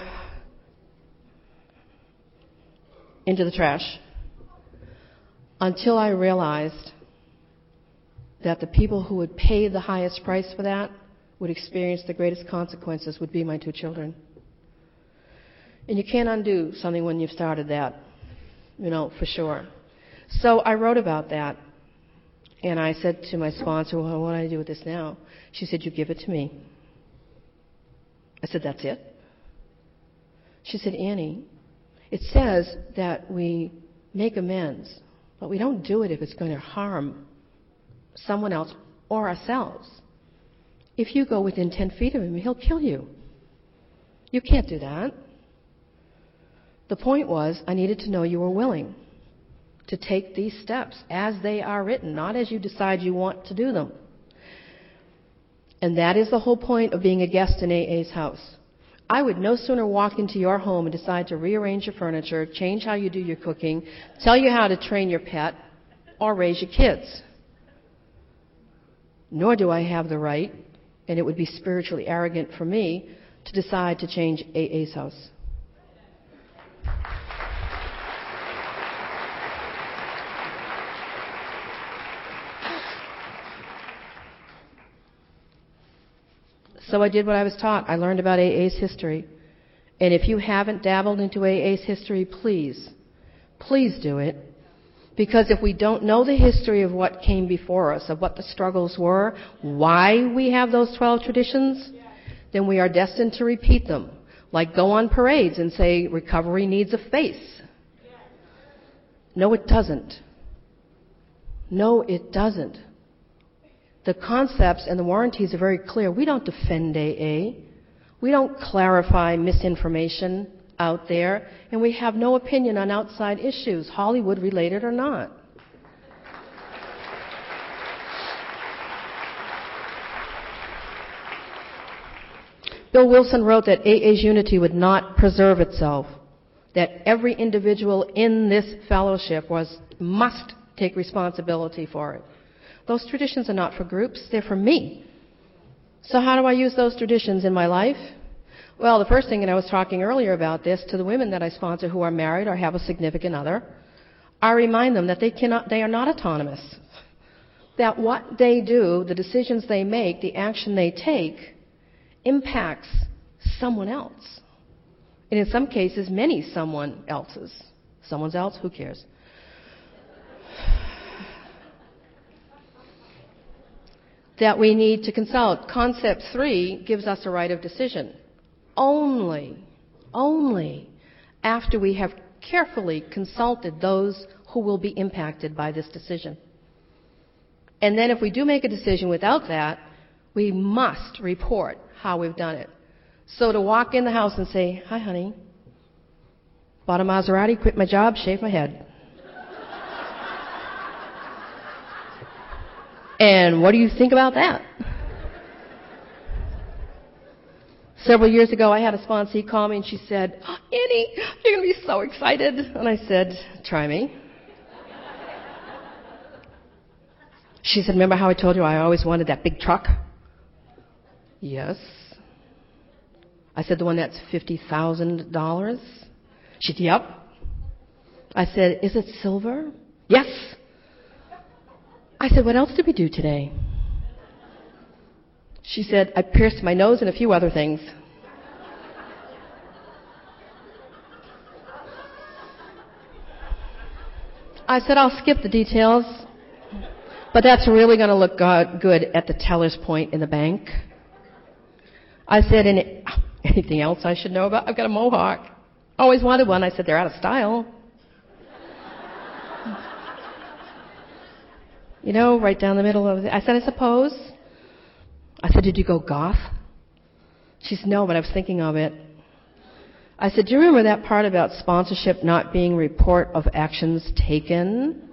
into the trash until I realized that the people who would pay the highest price for that would experience the greatest consequences would be my two children. And you can't undo something when you've started that, you know, for sure. So I wrote about that. And I said to my sponsor, well, what do I do with this now? She said, you give it to me. I said, that's it? She said, Annie, it says that we make amends, but we don't do it if it's going to harm someone else or ourselves. If you go within ten feet of him, he'll kill you. You can't do that. The point was, I needed to know you were willing to take these steps as they are written, not as you decide you want to do them. And that is the whole point of being a guest in A A's house. I would no sooner walk into your home and decide to rearrange your furniture, change how you do your cooking, tell you how to train your pet, or raise your kids. Nor do I have the right, and it would be spiritually arrogant for me, to decide to change A A's house. So I did what I was taught. I learned about A A's history. And if you haven't dabbled into A A's history, please, please do it. Because if we don't know the history of what came before us, of what the struggles were, why we have those twelve traditions, then we are destined to repeat them. Like go on parades and say, recovery needs a face. No, it doesn't. No, it doesn't. The concepts and the warranties are very clear. We don't defend A A. We don't clarify misinformation out there. And we have no opinion on outside issues, Hollywood related or not. Bill Wilson wrote that A A's unity would not preserve itself, that every individual in this fellowship was must take responsibility for it. Those traditions are not for groups, they're for me. So how do I use those traditions in my life? Well, the first thing, and I was talking earlier about this, to the women that I sponsor who are married or have a significant other, I remind them that they cannot, they are not autonomous. That what they do, the decisions they make, the action they take, impacts someone else. And in some cases, many someone else's. Someone else, who cares? That we need to consult. Concept three gives us a right of decision. Only, only after we have carefully consulted those who will be impacted by this decision. And then if we do make a decision without that, we must report how we've done it. So to walk in the house and say, hi honey, bought a Maserati, quit my job, shaved my head. And what do you think about that? Several years ago, I had a sponsee call me and she said, oh, Annie, you're going to be so excited. And I said, try me. She said, remember how I told you I always wanted that big truck? Yes. I said, the one that's fifty thousand dollars? She said, yep. I said, is it silver? Yes. I said, what else did we do today? She said, I pierced my nose and a few other things. I said, I'll skip the details, but that's really going to look good at the teller's point in the bank. I said, and anything else I should know about? I've got a mohawk. Always wanted one. I said, they're out of style. You know, right down the middle of it. I said, I suppose. I said, did you go goth? She said, no, but I was thinking of it. I said, do you remember that part about sponsorship not being report of actions taken?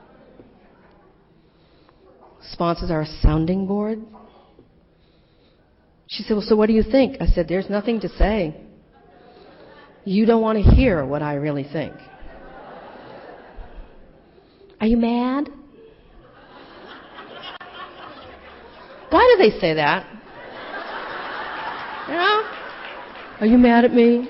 Sponsors are a sounding board. She said, well, so what do you think? I said, there's nothing to say. You don't want to hear what I really think. Are you mad? Why do they say that? You know? Are you mad at me?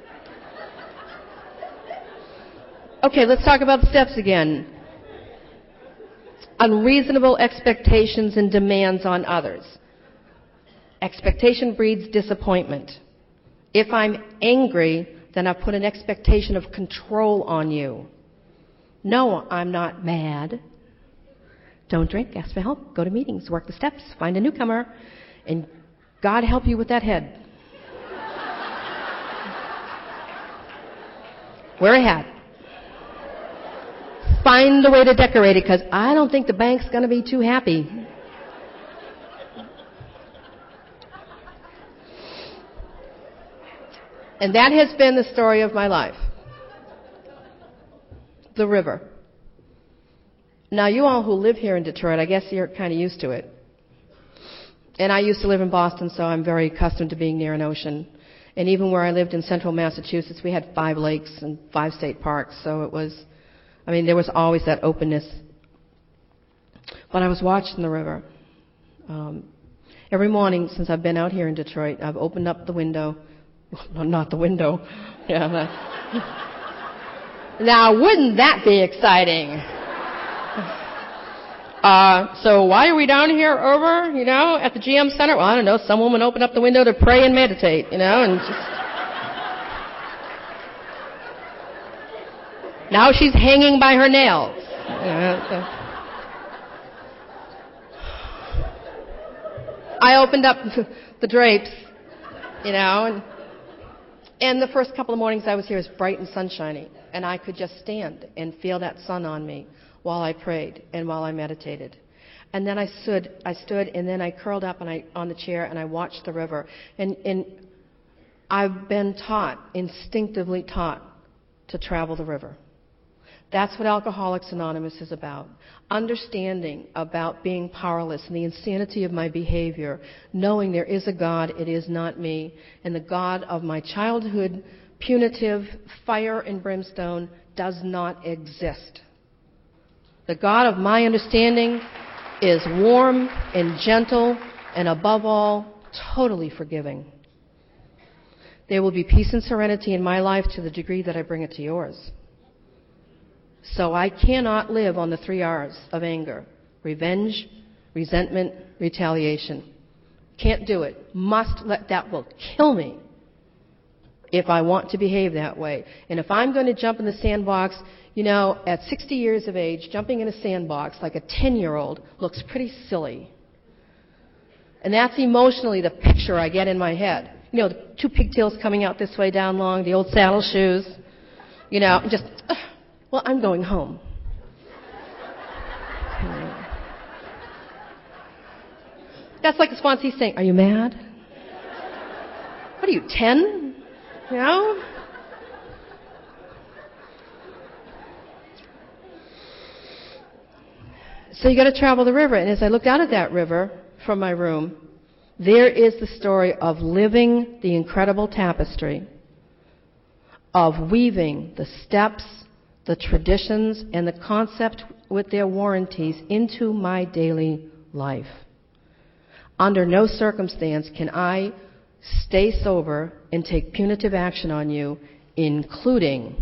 Okay, let's talk about the steps again. Unreasonable expectations and demands on others. Expectation breeds disappointment. If I'm angry, then I've put an expectation of control on you. No, I'm not mad. Don't drink, ask for help, go to meetings, work the steps, find a newcomer, and God help you with that head. Wear a hat. Find a way to decorate it, because I don't think the bank's going to be too happy. And that has been the story of my life. The river. Now, you all who live here in Detroit, I guess you're kind of used to it. And I used to live in Boston, so I'm very accustomed to being near an ocean. And even where I lived in central Massachusetts, we had five lakes and five state parks, so it was, I mean, there was always that openness. But I was watching the river. Um, every morning since I've been out here in Detroit, I've opened up the window. Well, not the window. Yeah. Now, wouldn't that be exciting? Uh, so why are we down here over, you know, at the G M Center? Well, I don't know. Some woman opened up the window to pray and meditate, you know, and just... Now she's hanging by her nails. You know, so. I opened up the drapes, you know, and, and the first couple of mornings I was here was bright and sunshiny, and I could just stand and feel that sun on me while I prayed and while I meditated. And then I stood, I stood, and then I curled up and I, on the chair and I watched the river. And, and I've been taught, instinctively taught, to travel the river. That's what Alcoholics Anonymous is about. Understanding about being powerless and the insanity of my behavior, knowing there is a God, it is not me, and the God of my childhood, punitive, fire and brimstone, does not exist. The God of my understanding is warm and gentle and, above all, totally forgiving. There will be peace and serenity in my life to the degree that I bring it to yours. So I cannot live on the three R's of anger: revenge, resentment, retaliation. Can't do it. Must let that will kill me if I want to behave that way. And if I'm going to jump in the sandbox, you know, at sixty years of age, jumping in a sandbox like a ten-year-old looks pretty silly. And that's emotionally the picture I get in my head. You know, the two pigtails coming out this way down long, the old saddle shoes, you know, just, uh, well, I'm going home. That's like the sponsee saying, are you mad? What are you, ten? You know? So you got to travel the river. And as I looked out at that river from my room, there is the story of living the incredible tapestry, of weaving the steps, the traditions, and the concept with their warranties into my daily life. Under no circumstance can I stay sober and take punitive action on you, including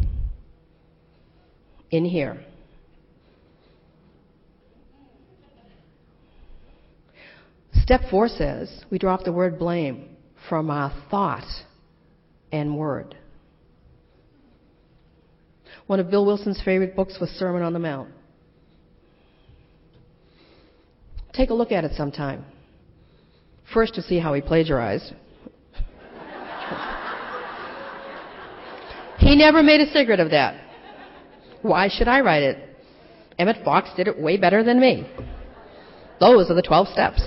in here. Step four says we drop the word blame from our thought and word. One of Bill Wilson's favorite books was Sermon on the Mount. Take a look at it sometime. First to see how he plagiarized. He never made a secret of that. Why should I write it? Emmett Fox did it way better than me. Those are the twelve steps.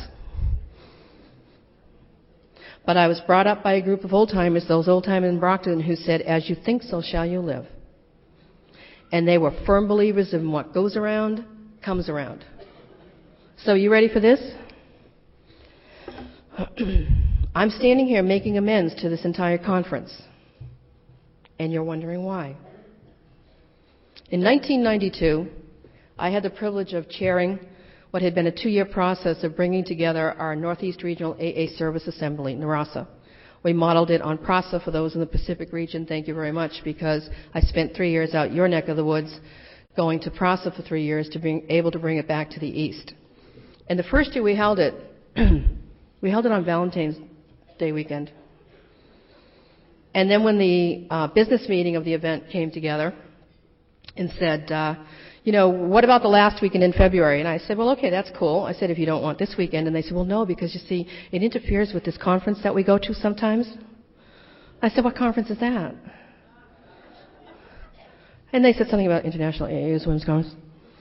But I was brought up by a group of old-timers, those old-timers in Brockton, who said, as you think, so shall you live. And they were firm believers in what goes around, comes around. So you ready for this? I'm standing here making amends to this entire conference. And you're wondering why. In nineteen ninety-two, I had the privilege of chairing what had been a two-year process of bringing together our Northeast Regional A A Service Assembly, NARASA. We modeled it on PRASA for those in the Pacific region. Thank you very much, because I spent three years out your neck of the woods going to PRASA for three years to be able to bring it back to the East. And the first year we held it, we held it on Valentine's Day weekend. And then when the uh, business meeting of the event came together, and said, uh, you know, what about the last weekend in February? And I said, well, okay, that's cool. I said, if you don't want this weekend. And they said, well, no, because you see, it interferes with this conference that we go to sometimes. I said, what conference is that? And they said something about International A A U's Women's Conference.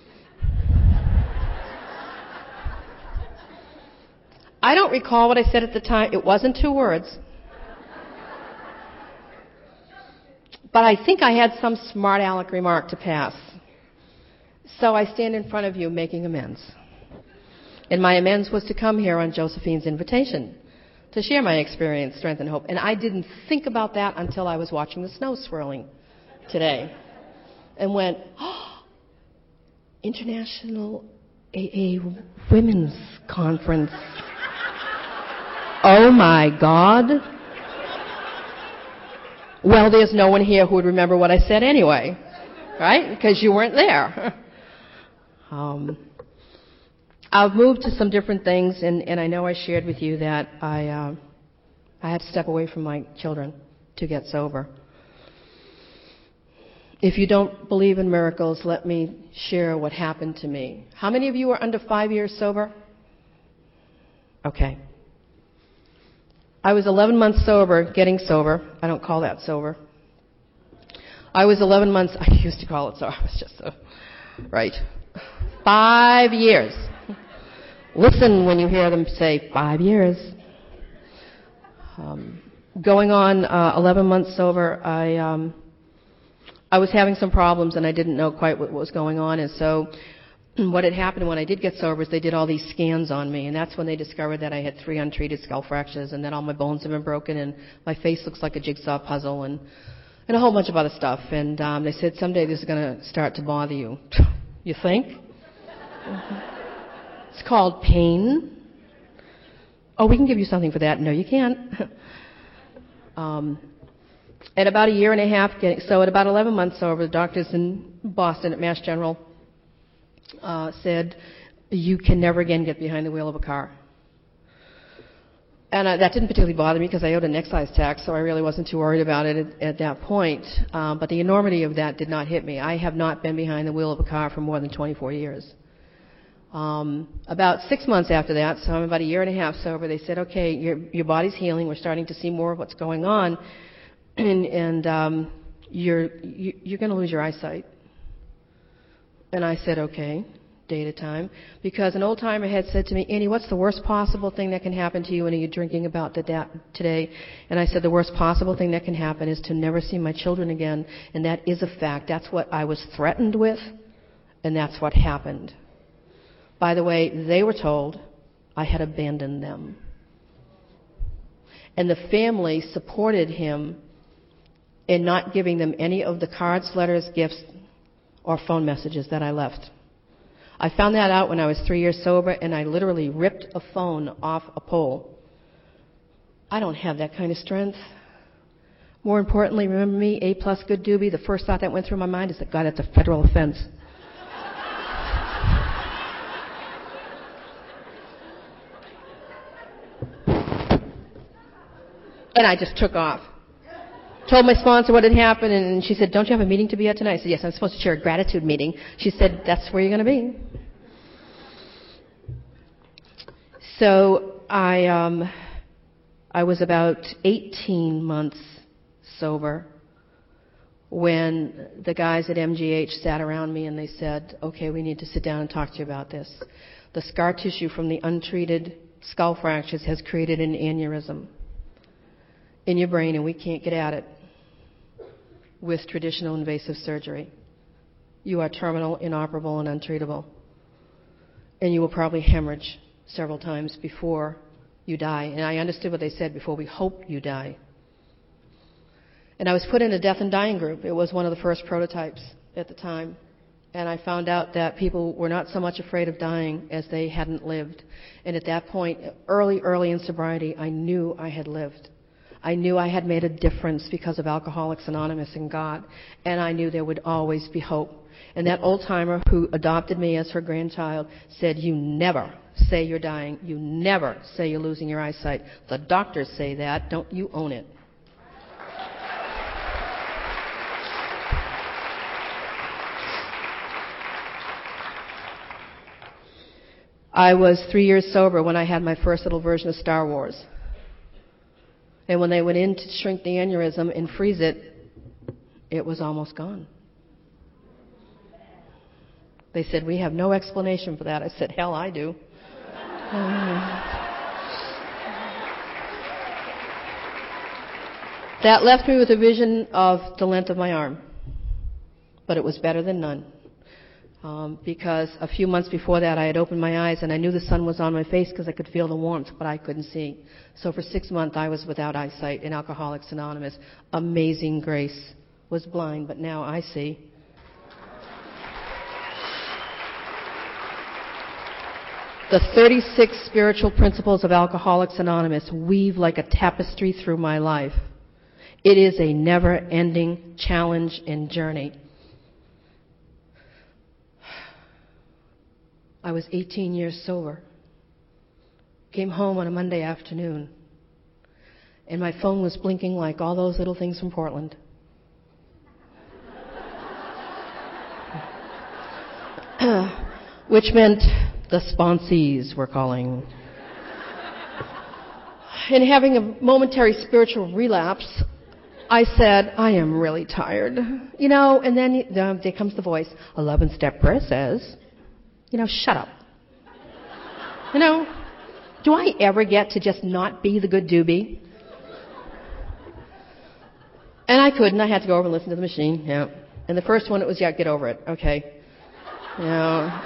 I don't recall what I said at the time. It wasn't two words. But I think I had some smart aleck remark to pass. So I stand in front of you making amends. And my amends was to come here on Josephine's invitation to share my experience, strength, and hope. And I didn't think about that until I was watching the snow swirling today. And went, oh, International A A Women's Conference. Oh my God. Well, there's no one here who would remember what I said anyway, right? Because you weren't there. um, I've moved to some different things, and, and I know I shared with you that I, uh, I had to step away from my children to get sober. If you don't believe in miracles, let me share what happened to me. How many of you are under five years sober? Okay. I was eleven months sober, getting sober. I don't call that sober. I was eleven months, I used to call it so, I was just so, right. Five years. Listen when you hear them say five years. Um, going on uh, eleven months sober, I, um, I was having some problems and I didn't know quite what was going on, and so what had happened when I did get sober is they did all these scans on me, and that's when they discovered that I had three untreated skull fractures, and that all my bones have been broken, and my face looks like a jigsaw puzzle, and, and a whole bunch of other stuff. And um, they said, someday this is going to start to bother you. You think? Mm-hmm. It's called pain. Oh, we can give you something for that. No, you can't. um, at about a year and a half, getting, so at about eleven months sober, the doctors in Boston at Mass General Uh, said, you can never again get behind the wheel of a car. And uh, that didn't particularly bother me because I owed an excise tax, so I really wasn't too worried about it at, at that point. Um, but the enormity of that did not hit me. I have not been behind the wheel of a car for more than twenty-four years. Um, about six months after that, so I'm about a year and a half sober, they said, okay, your, your body's healing. We're starting to see more of what's going on, and, and um, you're, you, you're going to lose your eyesight. And I said, okay, day at a time. Because an old-timer had said to me, Annie, what's the worst possible thing that can happen to you, and are you drinking about the da- today? And I said, the worst possible thing that can happen is to never see my children again. And that is a fact. That's what I was threatened with, and that's what happened. By the way, they were told I had abandoned them. And the family supported him in not giving them any of the cards, letters, gifts, or phone messages that I left. I found that out when I was three years sober, and I literally ripped a phone off a pole. I don't have that kind of strength. More importantly, remember me, A plus good doobie, the first thought that went through my mind is that, God, that's a federal offense. And I just took off. Told my sponsor what had happened, and she said, don't you have a meeting to be at tonight? I said, yes, I'm supposed to chair a gratitude meeting. She said, that's where you're going to be. So I, um, I was about eighteen months sober when the guys at M G H sat around me and they said, okay, we need to sit down and talk to you about this. The scar tissue from the untreated skull fractures has created an aneurysm in your brain, and we can't get at it with traditional invasive surgery. You are terminal, inoperable, and untreatable. And you will probably hemorrhage several times before you die. And I understood what they said, before we hope you die. And I was put in a death and dying group. It was one of the first prototypes at the time. And I found out that people were not so much afraid of dying as they hadn't lived. And at that point, early, early in sobriety, I knew I had lived. I knew I had made a difference because of Alcoholics Anonymous and God, and I knew there would always be hope. And that old-timer who adopted me as her grandchild said, you never say you're dying. You never say you're losing your eyesight. The doctors say that. Don't you own it? I was three years sober when I had my first little version of Star Wars. And when they went in to shrink the aneurysm and freeze it, it was almost gone. They said, we have no explanation for that. I said, hell, I do. That left me with a vision of the length of my arm. But it was better than none. Um, because a few months before that, I had opened my eyes and I knew the sun was on my face because I could feel the warmth, but I couldn't see. So for six months, I was without eyesight in Alcoholics Anonymous. Amazing Grace was blind, but now I see. The thirty-six spiritual principles of Alcoholics Anonymous weave like a tapestry through my life. It is a never-ending challenge and journey. I was eighteen years sober. Came home on a Monday afternoon, and my phone was blinking like all those little things from Portland. Which meant the sponsees were calling. And having a momentary spiritual relapse, I said, I am really tired. You know, and then uh, there comes the voice, eleven-step prayer says, you know, shut up. You know, do I ever get to just not be the good doobie? And I couldn't. I had to go over and listen to the machine. Yeah. And the first one, it was, yeah, get over it. Okay. You know.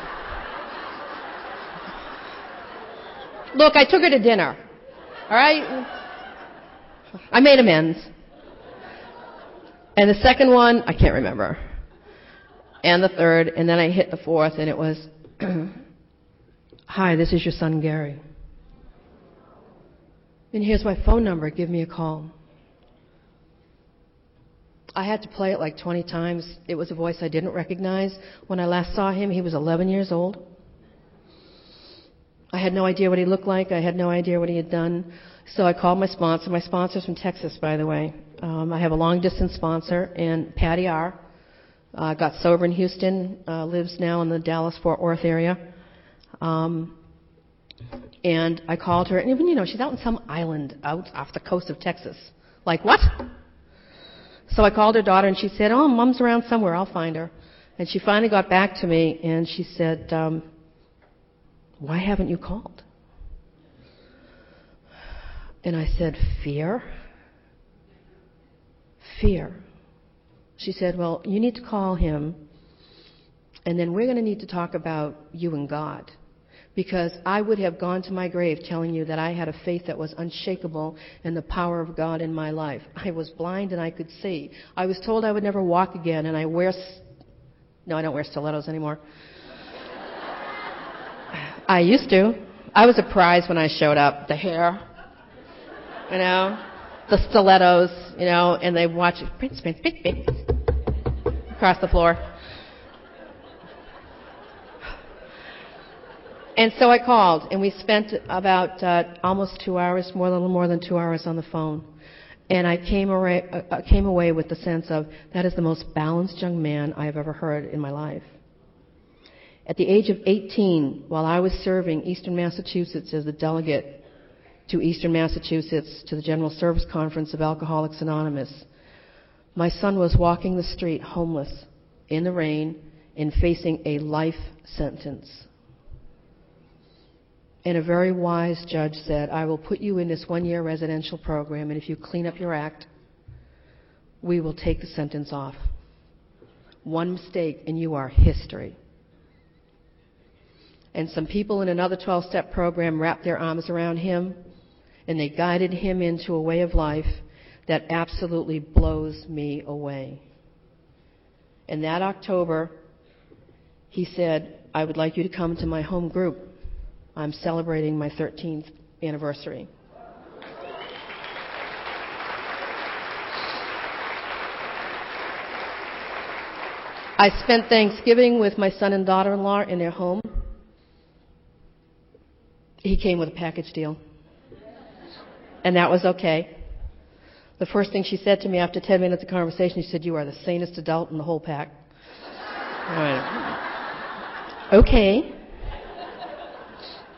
Look, I took her to dinner. All right? I made amends. And the second one, I can't remember. And the third, and then I hit the fourth, and it was, hi, this is your son, Gary. And here's my phone number. Give me a call. I had to play it like twenty times. It was a voice I didn't recognize. When I last saw him, he was eleven years old. I had no idea what he looked like. I had no idea what he had done. So I called my sponsor. My sponsor's from Texas, by the way. Um, I have a long-distance sponsor, and Patty R. Uh, got sober in Houston, uh, lives now in the Dallas-Fort Worth area. Um, and I called her, and even, you know, she's out in some island out off the coast of Texas. Like, what? So I called her daughter, and she said, oh, Mom's around somewhere. I'll find her. And she finally got back to me, and she said, um, why haven't you called? And I said, fear? Fear. She said, well, you need to call him, and then we're going to need to talk about you and God. Because I would have gone to my grave telling you that I had a faith that was unshakable in the power of God in my life. I was blind and I could see. I was told I would never walk again, and I wear... No, I don't wear stilettos anymore. I used to. I was a prize when I showed up. The hair, you know, the stilettos, you know, and they watch it, Prince, Prince, Prince, Prince, across the floor. And so I called, and we spent about uh, almost two hours, more a little more than two hours on the phone. And I came away, uh, came away with the sense of, that is the most balanced young man I have ever heard in my life. At the age of eighteen, while I was serving Eastern Massachusetts as the delegate to Eastern Massachusetts to the General Service Conference of Alcoholics Anonymous, my son was walking the street homeless in the rain and facing a life sentence. And a very wise judge said, I will put you in this one-year residential program, and if you clean up your act, we will take the sentence off. One mistake, and you are history. And some people in another twelve-step program wrapped their arms around him, and they guided him into a way of life that absolutely blows me away. And that October, he said, I would like you to come to my home group. I'm celebrating my thirteenth anniversary. I spent Thanksgiving with my son and daughter-in-law in their home. He came with a package deal. And that was okay. The first thing she said to me after ten minutes of conversation, she said, you are the sanest adult in the whole pack. I went, okay.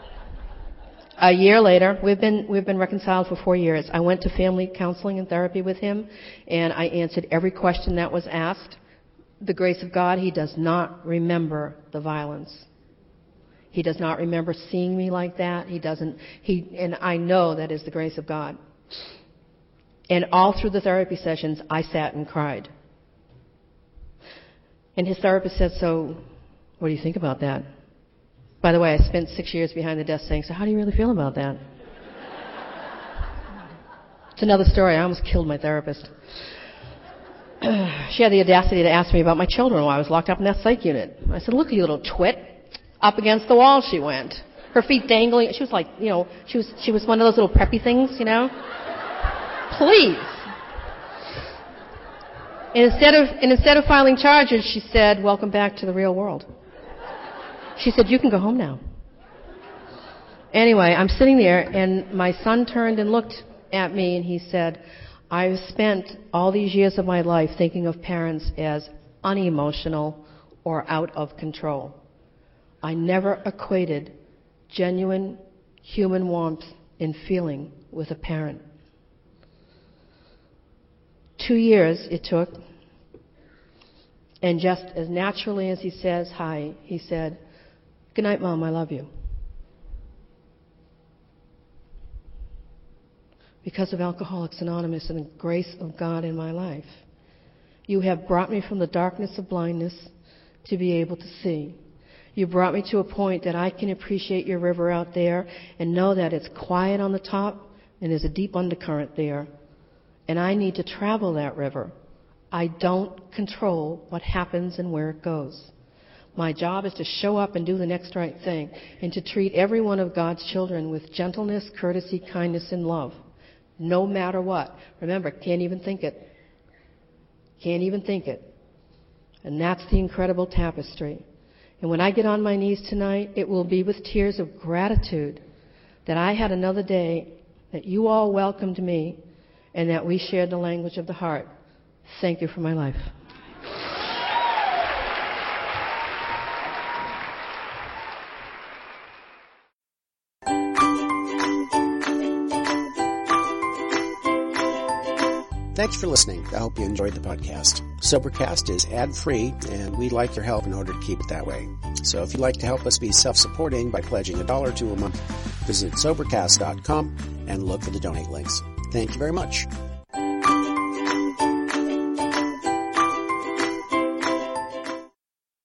A year later, we've been we've been reconciled for four years. I went to family counseling and therapy with him, and I answered every question that was asked. The grace of God, he does not remember the violence. He does not remember seeing me like that. He doesn't. He and I know that is the grace of God. And all through the therapy sessions, I sat and cried. And his therapist said, "So, what do you think about that?" By the way, I spent six years behind the desk saying, "So how do you really feel about that?" It's another story. I almost killed my therapist. She had the audacity to ask me about my children while I was locked up in that psych unit. I said, "Look, you little twit." Up against the wall she went. Her feet dangling. She was like, you know, she was she was one of those little preppy things, you know. Please. And instead of and instead of filing charges, she said, "Welcome back to the real world." She said, "You can go home now." Anyway, I'm sitting there, and my son turned and looked at me, and he said, "I've spent all these years of my life thinking of parents as unemotional or out of control. I never equated genuine human warmth and feeling with a parent." Two years it took, and just as naturally as he says hi, he said, "Good night, Mom, I love you." Because of Alcoholics Anonymous and the grace of God in my life, you have brought me from the darkness of blindness to be able to see. You brought me to a point that I can appreciate your river out there and know that it's quiet on the top and there's a deep undercurrent there. And I need to travel that river. I don't control what happens and where it goes. My job is to show up and do the next right thing and to treat every one of God's children with gentleness, courtesy, kindness, and love, no matter what. Remember, can't even think it. Can't even think it. And that's the incredible tapestry. And when I get on my knees tonight, it will be with tears of gratitude that I had another day, that you all welcomed me, and that we shared the language of the heart. Thank you for my life. Thanks for listening. I hope you enjoyed the podcast. Sobercast is ad-free, and we'd like your help in order to keep it that way. So if you'd like to help us be self-supporting by pledging a dollar to a month, visit Sobercast dot com and look for the donate links. Thank you very much.